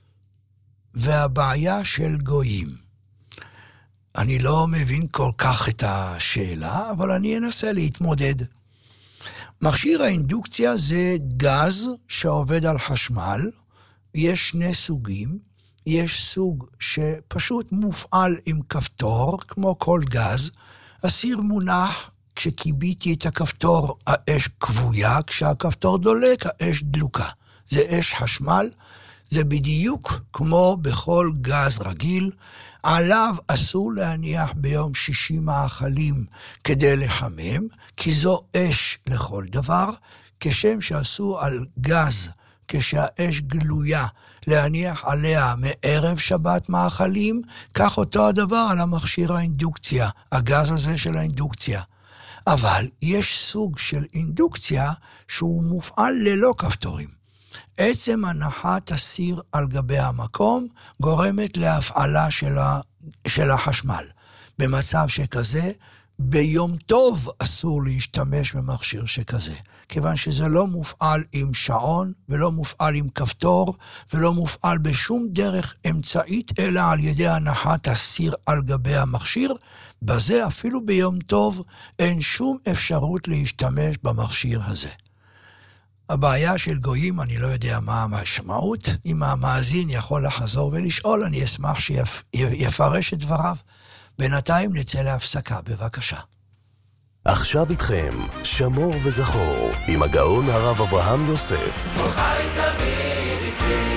והבעיה של גויים. אני לא מבין כל כך את השאלה, אבל אני אנסה להתמודד. מכשיר האינדוקציה זה גז שעובד על חשמל, יש שני סוגים, יש סוג שפשוט מופעל עם כפתור, כמו כל גז, הסיר מונח, כשקיביתי את הכפתור, האש כבויה, כשהכפתור דולק, האש דלוקה. זה אש חשמל, זה בדיוק כמו בכל גז רגיל, עליו אסור להניח ביום שישי מאכלים כדי לחמם, כי זו אש לכל דבר, כשם שעשו על גז, כשהאש גלויה, להניח עליה מערב שבת מאכלים, כך אותו הדבר על המכשיר האינדוקציה, הגז הזה של האינדוקציה. אבל יש סוג של אינדוקציה שהוא מופעל ללא כפתורים. עצם הנחת הסיר על גבי המקום גורמת להפעלה של, ה... של החשמל. במצב שכזה, ביום טוב אסור להשתמש במכשיר שכזה, כיוון שזה לא מופעל עם שעון, ולא מופעל עם כפתור, ולא מופעל בשום דרך אמצעית, אלא על ידי הנחת הסיר על גבי המכשיר. בזה אפילו ביום טוב אין שום אפשרות להשתמש במכשיר הזה. הבעיה של גויים, אני לא יודע מה המשמעות. אם המאזין יכול לחזור ולשאול, אני אשמח שיפרש את דבריו. בינתיים נצא להפסקה, בבקשה. עכשיו איתכם, שמור וזכור, עם הגאון הרב אברהם יוסף. חי תמיד איתי.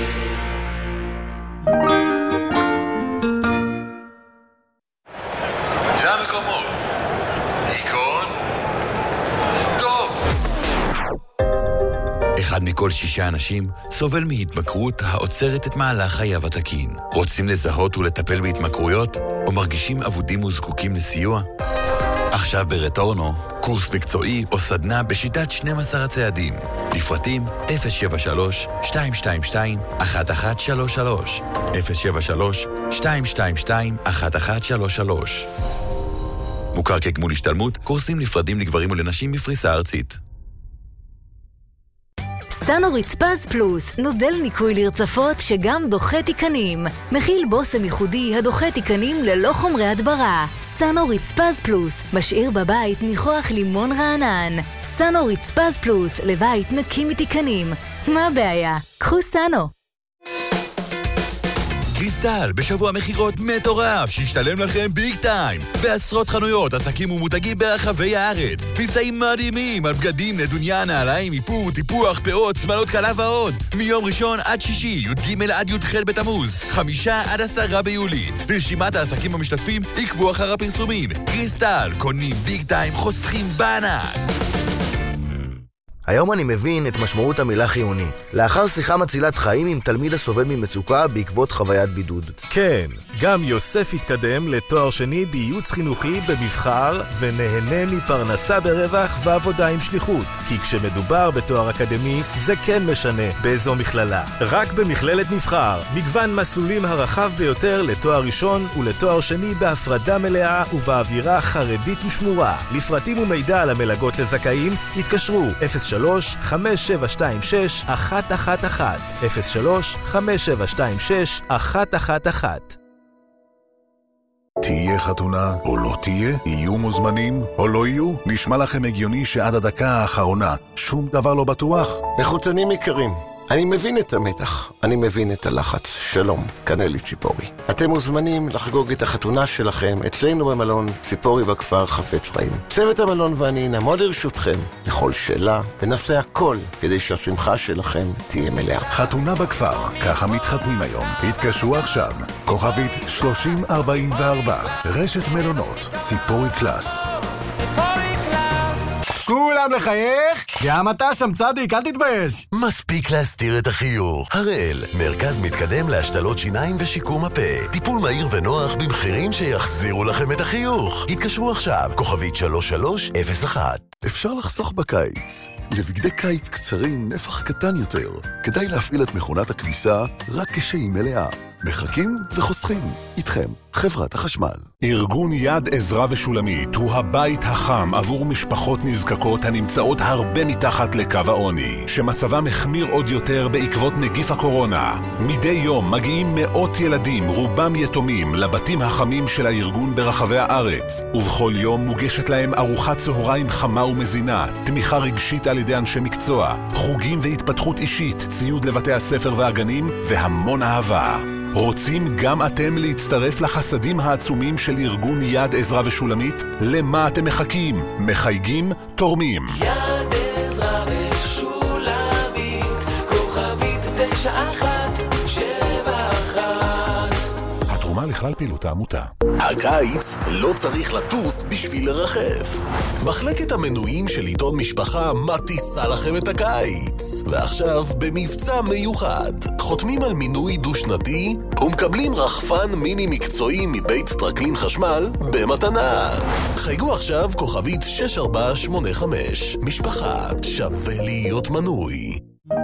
למקומות. היכון. סטופ. אחד מכל שישה אנשים סובל מהתמכרות העוצרת את מהלך חייו התקין. רוצים לזהות ולטפל בהתמכרויות, או מרגישים עבודים וזקוקים לסיוע? עכשיו ברטורנו, קורס מקצועי או סדנה בשיטת שנים עשר הצעדים. לפרטים אפס שבע שלוש שתיים שתיים שתיים אחת אחת שלוש שלוש אפס שבע שלוש שתיים שתיים שתיים אחת אחת שלוש שלוש. מוכר כגמול השתלמות, קורסים נפרדים לגברים ולנשים בפריסה ארצית. סטנוריץ פז פלוס, נוזל ניקוי לרצפות שגם דוחה תיקנים. מכיל בושם ייחודי הדוחה תיקנים ללא חומרי הדברה. סנו רצפז פלוס, משאיר בבית ניחוח לימון רענן. סנו רצפז פלוס, לבית נקי מתיקנים. מה הבעיה? קחו סנו. קריסטל, בשבוע מחירות מטורף, שישתלם לכם ביג טיים. בעשרות חנויות, עסקים ומותגים ברחבי הארץ. מבצעים מדהימים על בגדים, נדוניה, נעליים, איפור, טיפוח, פאות, שמלות כלה ועוד. מיום ראשון עד שישי, י"ג עד י"ח בתמוז, חמישה עד עשרה ביולי. רשימת העסקים המשתתפים עקבו אחר הפרסומים. קריסטל, קונים ביג טיים, חוסכים בענק. היום אני מבין את משמעות המילה חיוני. לאחר שיחה מצילת חיים עם תלמיד הסובל ממצוקה בעקבות חוויית בידוד. כן, גם יוסף התקדם לתואר שני בייעוץ חינוכי במבחר ונהנה מפרנסה ברווח ועבודה עם שליחות. כי כשמדובר בתואר אקדמי זה כן משנה באיזו מכללה. רק במכללת מבחר, מגוון מסלולים הרחב ביותר לתואר ראשון ולתואר שני בהפרדה מלאה ובאווירה חרדית ושמורה. לפרטים ומידע על המלגות לזכאים התקשרו אפס שלוש חמש שבע שתיים שש אחת אחת אחת אפס שלוש חמש שבע שתיים שש אחת אחת אחת. תהיה חתונה או לא תהיה? יהיו מוזמנים או לא יהיו? נשמע לכם הגיוני שעד הדקה האחרונה שום דבר לא בטוח? מחוצנים יקרים, אני מבין את המתח, אני מבין את הלחץ. שלום, כאן אלי ציפורי. אתם מוזמנים לחגוג את החתונה שלכם אצלנו במלון ציפורי בכפר חפץ חיים. צוות המלון ואני נעמוד לרשותכם לכל שאלה ונעשה הכל כדי שהשמחה שלכם תהיה מלאה. חתונה בכפר, ככה מתחתנים היום. התקשרו עכשיו, כוכבית שלושים ארבעים וארבע, רשת מלונות, ציפורי קלאס. כולם לחייך? גם אתה שם צדיק, אל תתבייש. מספיק להסתיר את החיוך. הראל, מרכז מתקדם להשתלות שיניים ושיקום הפה. טיפול מהיר ונוח במחירים שיחזירו לכם את החיוך. התקשרו עכשיו, כוכבית שלוש שלוש אפס אחת. אפשר לחסוך בקיץ. לבגדי קיץ קצרים נפח קטן יותר. כדאי להפעיל את מכונת הכביסה רק כשהיא מלאה. מחכים וחוסכים. איתכם, חברת החשמל. ארגון יד עזרה ושולמית הוא הבית החם עבור משפחות נזקקות הנמצאות הרבה מתחת לקו העוני, שמצבם החמיר עוד יותר בעקבות נגיף הקורונה. מדי יום מגיעים מאות ילדים, רובם יתומים, לבתים החמים של הארגון ברחבי הארץ, ובכל יום מוגשת להם ארוחת צהריים חמה ומזינה, תמיכה רגשית על ידי אנשי מקצוע, חוגים והתפתחות אישית, ציוד לבתי הספר והגנים והמון אהבה. רוצים גם אתם להצטרף לחסדים העצומים של ארגון יד עזרה ושולמית? למה אתם מחכים? מחייגים? תורמים. יד עזרה ושולמית, כוכבית תשע אחת שבע אחת. התרומה לכלל פעילות העמותה. הקיץ לא צריך לטוס בשביל לרחף. מחלקת המנויים של עיתון משפחה מטיסה לכם את הקיץ. ועכשיו במבצע מיוחד, חותמים על מינוי דו-שנתי ומקבלים רחפן מיני מקצועי מבית טרקלין חשמל במתנה. חייגו עכשיו כוכבית שש ארבע שמונה חמש. משפחה שווה להיות מנוי.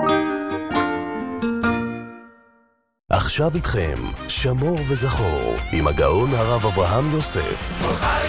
עכשיו איתכם, שמור וזכור, עם הגאון הרב אברהם יוסף.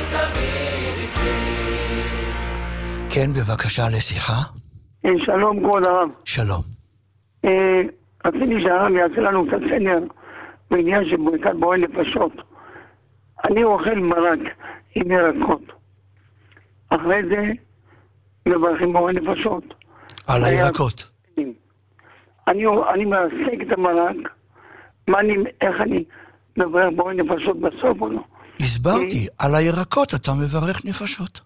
כן, בבקשה לשיחה. שלום, כבוד הרב. שלום. רציתי שהרב יעשה לנו קצת סדר בעניין של ברכת בורא נפשות. אני אוכל מרק עם ירקות. אחרי זה מברכים בורא נפשות. על הירקות. אני, אני מעסק את המרק. מה אני, איך אני מברך בורא נפשות בסוף או לא? הסברתי, על הירקות אתה מברך נפשות.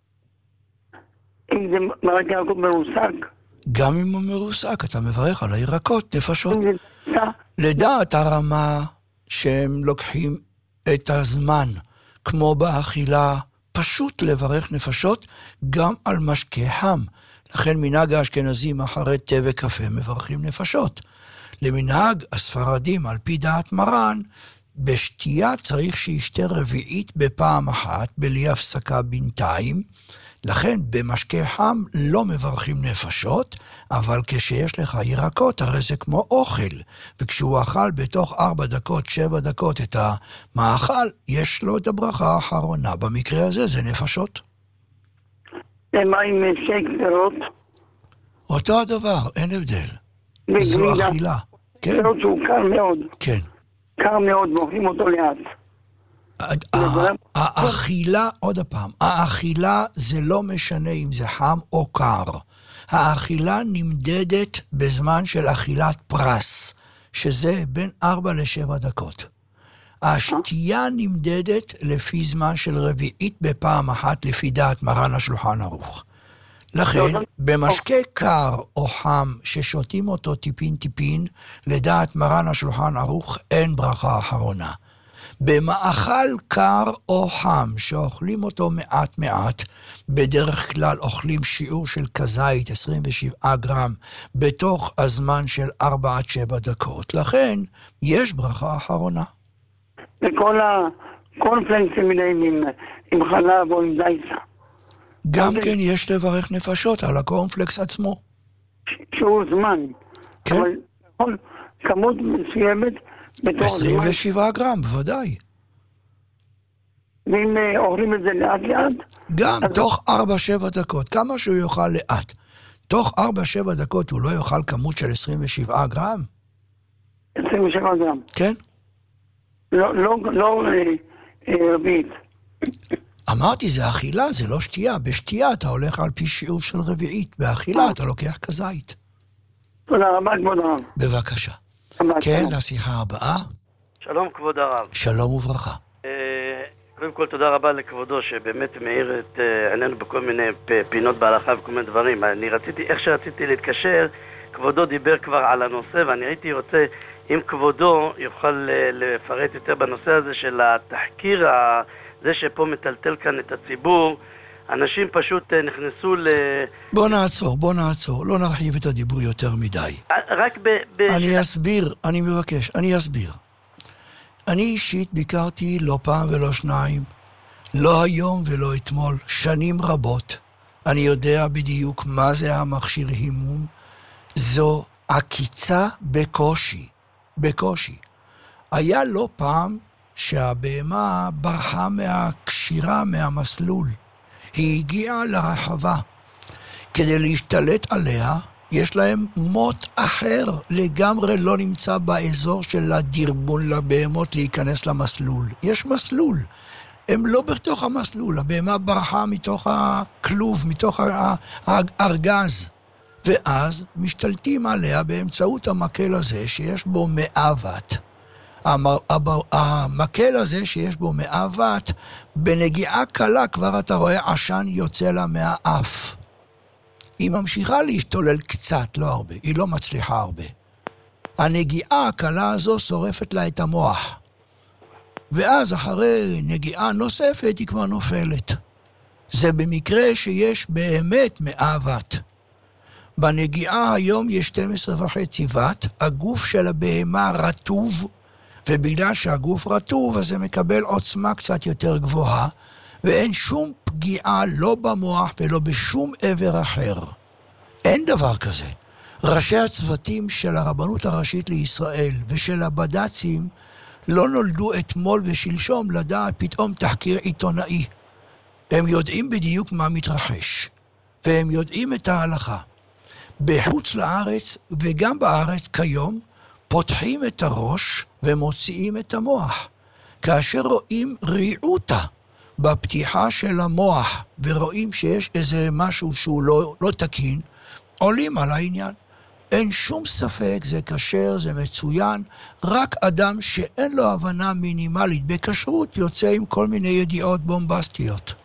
אם זה מרק ירקות מרוסק? גם אם הוא מרוסק, אתה מברך על הירקות נפשות. לדעת הרמה שהם לוקחים את הזמן, כמו באכילה, פשוט לברך נפשות גם על משקה חם. לכן מנהג האשכנזים אחרי תה וקפה מברכים נפשות. למנהג הספרדים על פי דעת מרן, בשתייה צריך שישתה רביעית בפעם אחת, בלי הפסקה בינתיים. לכן במשקה חם לא מברכים נפשות, אבל כשיש לך ירקות הרי זה כמו אוכל, וכשהוא אכל בתוך ארבע דקות, שבע דקות את המאכל, יש לו את הברכה האחרונה. במקרה הזה זה נפשות. ומה עם שייק פירות? אותו הדבר, אין הבדל. זו אכילה. פירות שהוא קר מאוד. כן. קר מאוד, מוכרים אותו לאט. האכילה, עוד הפעם, האכילה זה לא משנה אם זה חם או קר. האכילה נמדדת בזמן של אכילת פרס, שזה בין ארבע לשבע דקות. השתייה נמדדת לפי זמן של רביעית בפעם אחת, לפי דעת מרן השולחן ערוך. לכן, במשקה קר או חם ששותים אותו טיפין טיפין, לדעת מרן השולחן ערוך אין ברכה אחרונה. במאכל קר או חם שאוכלים אותו מעט מעט, בדרך כלל אוכלים שיעור של כזית עשרים ושבעה גרם בתוך הזמן של ארבע עד שבע דקות. לכן יש ברכה אחרונה. וכל הקורנפלקסים מיניהם עם, עם חלב או עם זייסה. גם כן יש לברך נפשות על הקורנפלקס עצמו. שהוא זמן. כן. אבל כל כמות מסוימת בתוך זמן. עשרים ושבעה גרם, בוודאי. ואם אוכלים את זה לאט לאט? גם, תוך ארבע שבע דקות. כמה שהוא יאכל לאט. תוך ארבע שבע דקות הוא לא יאכל כמות של עשרים ושבעה גרם? עשרים ושבעה גרם. כן. לא, לא, לא רביעית. אמרתי, זה אכילה, זה לא שתייה. בשתייה אתה הולך על פי שיעור של רביעית. באכילה אתה לוקח כזית. תודה רבה, כבוד הרב. בבקשה. כן, לשיחה הבאה. שלום, כבוד הרב. שלום וברכה. קודם כל, תודה רבה לכבודו, שבאמת מאיר את עינינו בכל מיני פינות בהלכה וכל מיני דברים. אני רציתי, איך שרציתי להתקשר, כבודו דיבר כבר על הנושא, ואני הייתי רוצה, אם כבודו יוכל לפרט יותר בנושא הזה של התחקיר, זה שפה מטלטל כאן את הציבור, אנשים פשוט נכנסו ל... בוא נעצור, בוא נעצור, לא נרחיב את הדיבור יותר מדי. רק ב... ב... אני אסביר, אני מבקש, אני אסביר. אני אישית ביקרתי לא פעם ולא שניים, לא היום ולא אתמול, שנים רבות. אני יודע בדיוק מה זה המכשיר הימום. זו עקיצה בקושי, בקושי. היה לא פעם שהבהמה ברחה מהקשירה, מהמסלול. היא הגיעה לרחבה. כדי להשתלט עליה, יש להם מוט אחר, לגמרי לא נמצא באזור של הדרבון לבהמות להיכנס למסלול. יש מסלול. הם לא בתוך המסלול, הבהמה ברחה מתוך הכלוב, מתוך הארגז. ואז משתלטים עליה באמצעות המקל הזה שיש בו מאה וט. המקל הזה שיש בו מאה וט, בנגיעה קלה כבר אתה רואה עשן יוצא לה מהאף. היא ממשיכה להשתולל קצת, לא הרבה, היא לא מצליחה הרבה. הנגיעה הקלה הזו שורפת לה את המוח. ואז אחרי נגיעה נוספת היא כבר נופלת. זה במקרה שיש באמת מאה וט. בנגיעה היום יש שתים עשרה וחצי וט, הגוף של הבהמה רטוב, ובגלל שהגוף רטוב אז זה מקבל עוצמה קצת יותר גבוהה, ואין שום פגיעה לא במוח ולא בשום עבר אחר. אין דבר כזה. ראשי הצוותים של הרבנות הראשית לישראל ושל הבד"צים לא נולדו אתמול ושלשום לדעת פתאום תחקיר עיתונאי. הם יודעים בדיוק מה מתרחש, והם יודעים את ההלכה. בחוץ לארץ וגם בארץ כיום פותחים את הראש ומוציאים את המוח. כאשר רואים ריעותה בפתיחה של המוח ורואים שיש איזה משהו שהוא לא, לא תקין, עולים על העניין. אין שום ספק, זה כשר, זה מצוין, רק אדם שאין לו הבנה מינימלית בכשרות יוצא עם כל מיני ידיעות בומבסטיות.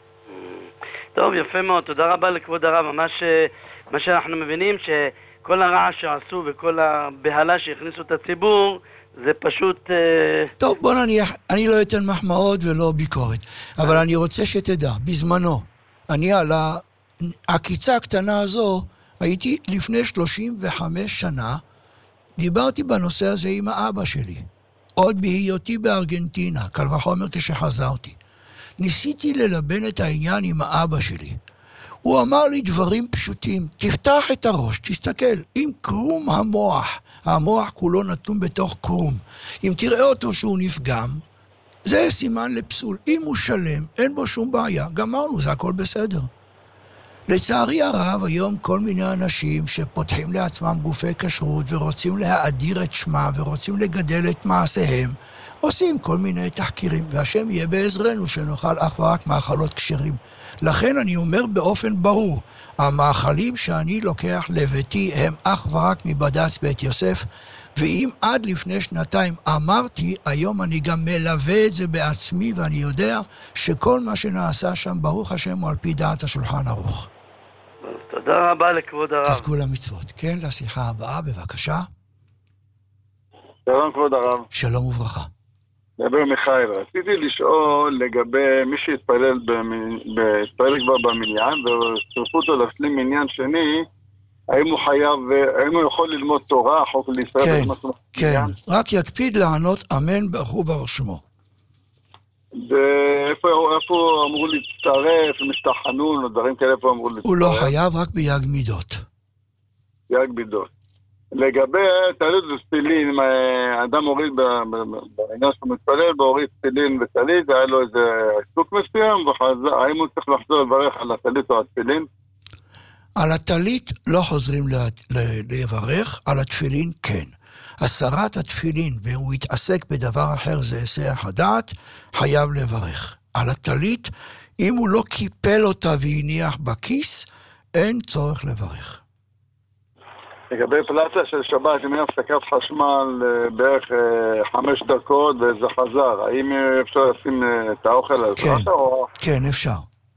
טוב, יפה מאוד, תודה רבה לכבוד הרב. ממש מה שאנחנו מבינים שכל הרעש שעשו וכל הבהלה שהכניסו את הציבור זה פשוט... טוב, בוא נניח, אני לא אתן מחמאות ולא ביקורת, אבל אני רוצה שתדע, בזמנו, אני על העקיצה הקטנה הזו, הייתי לפני שלושים וחמש שנה, דיברתי בנושא הזה עם האבא שלי, עוד בהיותי בארגנטינה, קל וחומר כשחזרתי. ניסיתי ללבן את העניין עם האבא שלי. הוא אמר לי דברים פשוטים, תפתח את הראש, תסתכל, אם קרום המוח, המוח כולו נתון בתוך קרום, אם תראה אותו שהוא נפגם, זה סימן לפסול. אם הוא שלם, אין בו שום בעיה, גמרנו, זה הכל בסדר. לצערי הרב, היום כל מיני אנשים שפותחים לעצמם גופי כשרות ורוצים להאדיר את שמם ורוצים לגדל את מעשיהם, עושים כל מיני תחקירים, והשם יהיה בעזרנו שנאכל אך ורק מאכלות כשרים. לכן אני אומר באופן ברור, המאכלים שאני לוקח לביתי הם אך ורק מבד"ץ בית יוסף, ואם עד לפני שנתיים אמרתי, היום אני גם מלווה את זה בעצמי, ואני יודע שכל מה שנעשה שם, ברוך השם, הוא על פי דעת השולחן ערוך. תודה רבה לכבוד הרב. תזכו למצוות. כן, לשיחה הבאה, בבקשה. שלום כבוד הרב. שלום וברכה. דבר מיכאל, רציתי לשאול לגבי מי שהתפלל התפלל כבר במניין וצרפו אותו להשלים מניין שני, האם הוא חייב, האם הוא יכול ללמוד תורה, חוק לישראל? כן, כן, רק יקפיד לענות אמן ברכו ברשמו. ואיפה אמרו להצטרף, משתחנון או דברים כאלה, איפה אמרו להצטרף? הוא לא חייב, רק ביג מידות. ביג מידות. לגבי תעלית וספילין, אם האדם הוריד בעניין שהוא מתפלל, והוריד ספילין ותעלית, היה לו איזה עיסוק מסוים, האם הוא צריך לחזור לברך על התעלית או הספילין? על התעלית לא חוזרים לברך, על התפילין כן. הסרת התפילין, והוא יתעסק בדבר אחר, זה היסח הדעת, חייב לברך. על התעלית, אם הוא לא קיפל אותה והניח בכיס, אין צורך לברך. לגבי פלטה של שבת, אם יש הפסקת חשמל בערך חמש דקות וזה חזר, האם אפשר לשים את האוכל על פלטה או... כן, אפשר.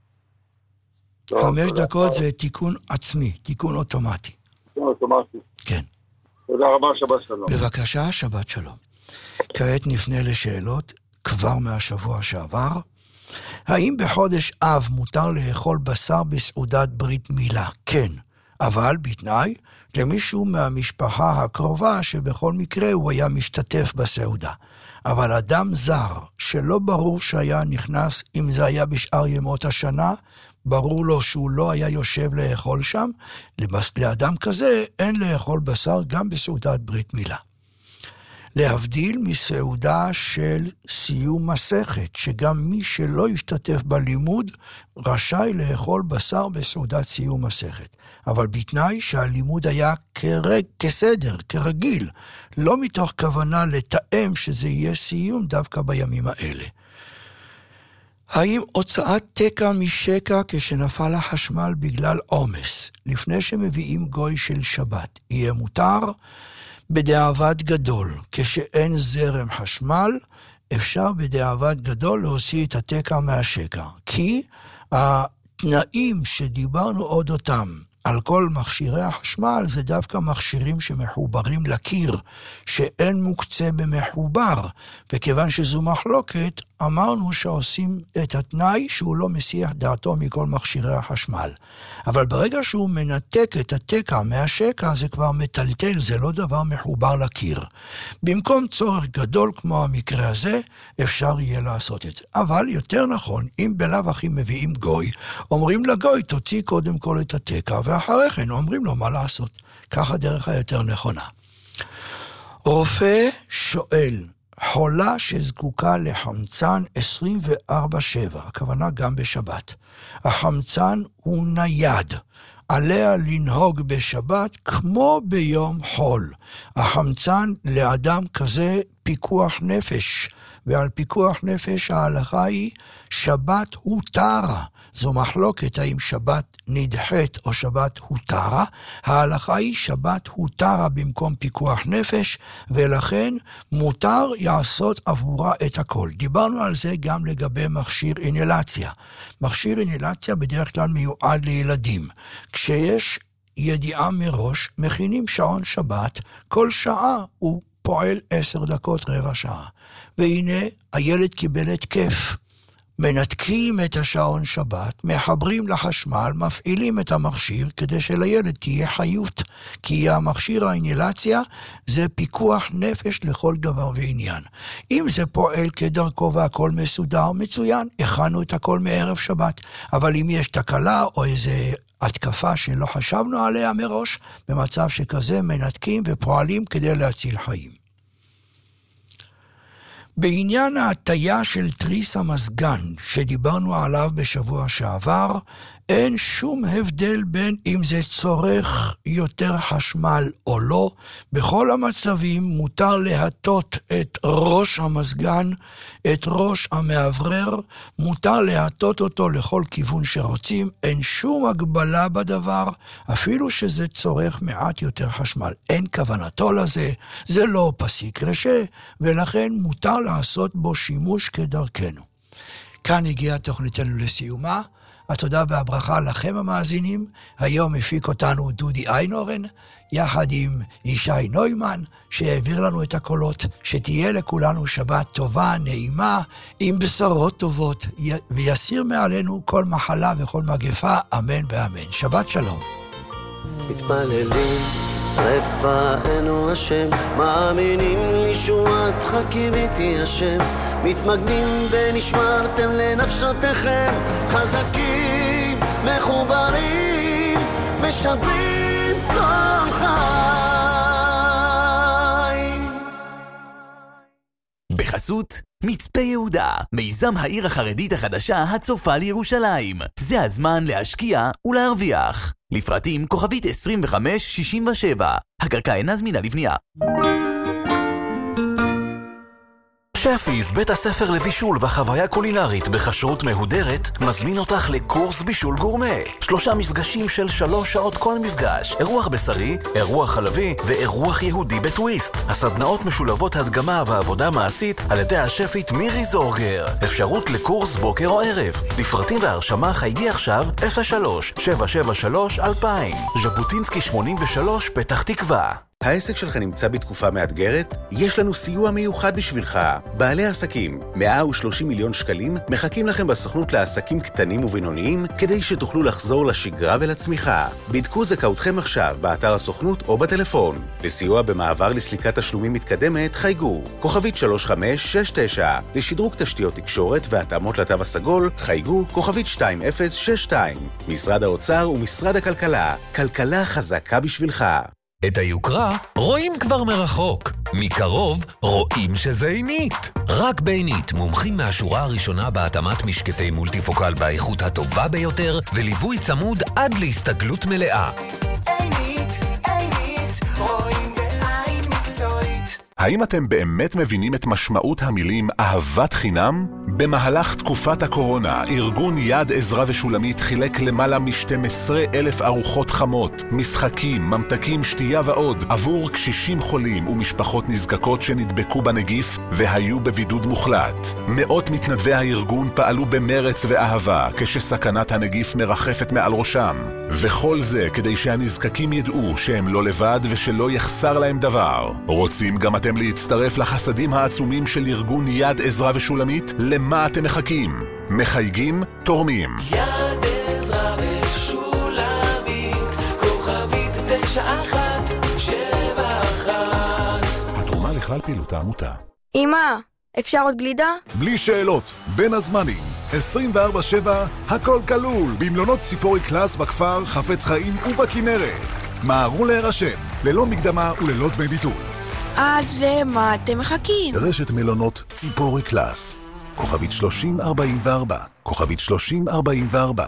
חמש דקות זה תיקון עצמי, תיקון אוטומטי. תיקון אוטומטי. כן. תודה רבה, שבת שלום. בבקשה, שבת שלום. כעת נפנה לשאלות כבר מהשבוע שעבר. האם בחודש אב מותר לאכול בשר בסעודת ברית מילה? כן, אבל בתנאי למישהו מהמשפחה הקרובה שבכל מקרה הוא היה משתתף בסעודה. אבל אדם זר שלא ברור שהיה נכנס, אם זה היה בשאר ימות השנה, ברור לו שהוא לא היה יושב לאכול שם, לאדם כזה אין לאכול בשר גם בסעודת ברית מילה. להבדיל מסעודה של סיום מסכת, שגם מי שלא ישתתף בלימוד רשאי לאכול בשר בסעודת סיום מסכת. אבל בתנאי שהלימוד היה כרג, כסדר, כרגיל, לא מתוך כוונה לתאם שזה יהיה סיום דווקא בימים האלה. האם הוצאת תקע משקע כשנפל החשמל בגלל עומס, לפני שמביאים גוי של שבת, יהיה מותר? בדיעבד גדול, כשאין זרם חשמל, אפשר בדיעבד גדול להוציא את התקע מהשקע. כי התנאים שדיברנו עוד אותם, על כל מכשירי החשמל, זה דווקא מכשירים שמחוברים לקיר, שאין מוקצה במחובר, וכיוון שזו מחלוקת, אמרנו שעושים את התנאי שהוא לא מסיח דעתו מכל מכשירי החשמל. אבל ברגע שהוא מנתק את התקע מהשקע, זה כבר מטלטל, זה לא דבר מחובר לקיר. במקום צורך גדול כמו המקרה הזה, אפשר יהיה לעשות את זה. אבל יותר נכון, אם בלאו הכי מביאים גוי, אומרים לגוי, תוציא קודם כל את התקע, ואחרי כן אומרים לו מה לעשות. ככה דרך היותר נכונה. רופא שואל, חולה שזקוקה לחמצן עשרים וארבע שבע, הכוונה גם בשבת. החמצן הוא נייד. עליה לנהוג בשבת כמו ביום חול. החמצן לאדם כזה פיקוח נפש, ועל פיקוח נפש ההלכה היא שבת הותרה. זו מחלוקת האם שבת נדחת או שבת הותרה. ההלכה היא שבת הותרה במקום פיקוח נפש, ולכן מותר יעשות עבורה את הכל. דיברנו על זה גם לגבי מכשיר אינהלציה. מכשיר אינהלציה בדרך כלל מיועד לילדים. כשיש ידיעה מראש, מכינים שעון שבת, כל שעה הוא פועל עשר דקות, רבע שעה. והנה הילד קיבל התקף. מנתקים את השעון שבת, מחברים לחשמל, מפעילים את המכשיר כדי שלילד תהיה חיות. כי המכשיר האינהלציה זה פיקוח נפש לכל דבר ועניין. אם זה פועל כדרכו והכל מסודר, מצוין, הכנו את הכל מערב שבת. אבל אם יש תקלה או איזה התקפה שלא חשבנו עליה מראש, במצב שכזה מנתקים ופועלים כדי להציל חיים. בעניין ההטיה של תריס המסגן, שדיברנו עליו בשבוע שעבר, אין שום הבדל בין אם זה צורך יותר חשמל או לא. בכל המצבים מותר להטות את ראש המזגן, את ראש המעברר, מותר להטות אותו לכל כיוון שרוצים, אין שום הגבלה בדבר, אפילו שזה צורך מעט יותר חשמל. אין כוונתו לזה, זה לא פסיק רשע, ולכן מותר לעשות בו שימוש כדרכנו. כאן הגיעה תוכניתנו לסיומה. התודה והברכה לכם המאזינים. היום הפיק אותנו דודי איינורן, יחד עם ישי נוימן, שהעביר לנו את הקולות. שתהיה לכולנו שבת טובה, נעימה, עם בשורות טובות, ויסיר מעלינו כל מחלה וכל מגפה, אמן ואמן. שבת שלום. מתפללים, רפאנו השם, מאמינים לישועתך קיוויתי השם, מתמגנים ונשמרתם לנפשותיכם, חזקים, מחוברים, משדרים כל חי. בחסות מצפה יהודה, מיזם העיר החרדית החדשה הצופה לירושלים. זה הזמן להשקיע ולהרוויח. לפרטים כוכבית עשרים וחמש שישים ושבע. הקרקע אינה זמינה לבנייה. שפיס, בית הספר לבישול וחוויה קולינרית בכשרות מהודרת, מזמין אותך לקורס בישול גורמה. שלושה מפגשים של שלוש שעות כל מפגש. אירוח בשרי, אירוח חלבי ואירוח יהודי בטוויסט. הסדנאות משולבות הדגמה ועבודה מעשית על ידי השפית מירי זורגר. אפשרות לקורס בוקר או ערב. לפרטים והרשמה חייגי עכשיו אפס שלוש שבע שבע שלוש אלפיים. ז'בוטינסקי שמונים ושלוש פתח תקווה. העסק שלך נמצא בתקופה מאתגרת? יש לנו סיוע מיוחד בשבילך. בעלי עסקים, מאה ושלושים מיליון שקלים, מחכים לכם בסוכנות לעסקים קטנים ובינוניים, כדי שתוכלו לחזור לשגרה ולצמיחה. בדקו זכאותכם עכשיו, באתר הסוכנות או בטלפון. לסיוע במעבר לסליקת תשלומים מתקדמת, חייגו. כוכבית שלוש חמש שש תשע. לשדרוג תשתיות תקשורת והתאמות לתו הסגול, חייגו. כוכבית שתיים אפס שש שתיים. משרד האוצר ומשרד הכלכלה. כלכלה חזקה בשבילך. את היוקרה רואים כבר מרחוק. מקרוב רואים שזה עינית. רק בעינית מומחים מהשורה הראשונה בהתאמת משקפי מולטיפוקל באיכות הטובה ביותר, וליווי צמוד עד להסתגלות מלאה. עינית, עינית, רואים בעין מקצועית. האם אתם באמת מבינים את משמעות המילים אהבת חינם? במהלך תקופת הקורונה, ארגון יד עזרא ושולמית חילק למעלה מ-שנים עשר אלף ארוחות חמות, משחקים, ממתקים, שתייה ועוד, עבור קשישים חולים ומשפחות נזקקות שנדבקו בנגיף והיו בבידוד מוחלט. מאות מתנדבי הארגון פעלו במרץ ואהבה כשסכנת הנגיף מרחפת מעל ראשם. וכל זה כדי שהנזקקים ידעו שהם לא לבד ושלא יחסר להם דבר. רוצים גם אתם להצטרף לחסדים העצומים של ארגון יד עזרא ושולמית? למה אתם מחכים? מחייגים, תורמים. יד עזרא ושולמית, כוכבית תשע אחת שבע אחת. התרומה לכלל פעילות העמותה. אמא, אפשר עוד גלידה? בלי שאלות, בין הזמנים. עשרים וארבע שבע, הכל כלול, במלונות ציפורי קלאס בכפר, חפץ חיים ובכנרת. מהרו להירשם, ללא מקדמה וללא דמי ביטול. אז מה אתם מחכים? רשת מלונות ציפורי קלאס. כוכבית שלושים ארבעים וארבע. כוכבית שלושים ארבעים וארבע.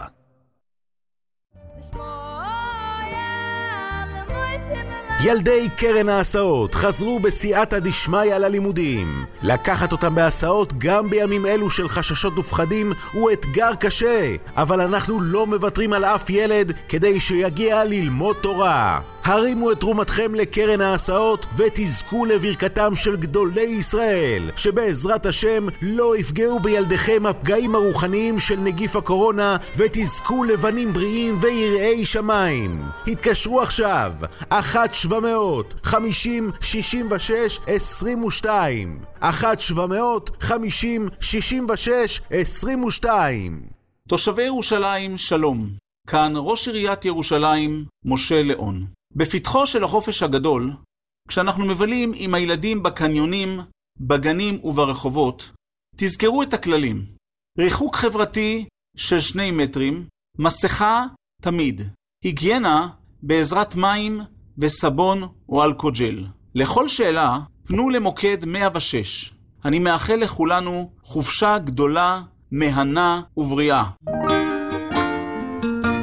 ילדי קרן ההסעות חזרו בסייעתא דשמיא ללימודים. לקחת אותם בהסעות גם בימים אלו של חששות ופחדים הוא אתגר קשה, אבל אנחנו לא מוותרים על אף ילד כדי שיגיע ללמוד תורה. הרימו את תרומתכם לקרן ההסעות ותזכו לברכתם של גדולי ישראל, שבעזרת השם לא יפגעו בילדיכם הפגעים הרוחניים של נגיף הקורונה, ותזכו לבנים בריאים ויראי שמיים. התקשרו עכשיו אחת שבע מאות חמישים שישים ושש עשרים ושתיים אחת שבע מאות חמישים שישים ושש עשרים ושתיים. תושבי ירושלים, שלום. כאן ראש עיריית ירושלים, משה ליאון. בפתחו של החופש הגדול, כשאנחנו מבלים עם הילדים בקניונים, בגנים וברחובות, תזכרו את הכללים. ריחוק חברתי של שני מטרים, מסכה תמיד, היגיינה בעזרת מים וסבון או אלכוג'ל. לכל שאלה, פנו למוקד מאה ושש. אני מאחל לכולנו חופשה גדולה, מהנה ובריאה.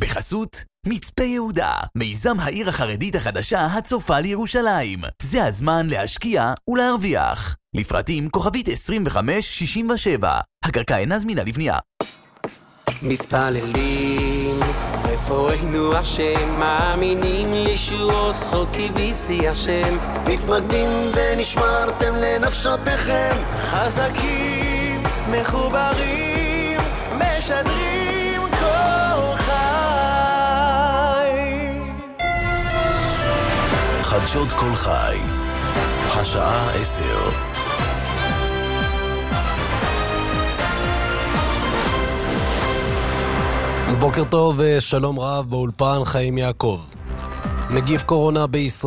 בחסות מצפה יהודה, מיזם העיר החרדית החדשה הצופה לירושלים. זה הזמן להשקיע ולהרוויח. לפרטים כוכבית עשרים וחמש שישים ושבע. הקרקע אינה זמינה לבנייה. מספללים רפואנו השם, מאמינים לישועו זכוקי ויסי השם, מתמגנים ונשמרתם לנפשותיכם, חזקים מחוברים משדרים כל חי. חדשות כל חי, השעה עשר. בוקר טוב ושלום רב, באולפן חיים יעקב. נגיף קורונה בישראל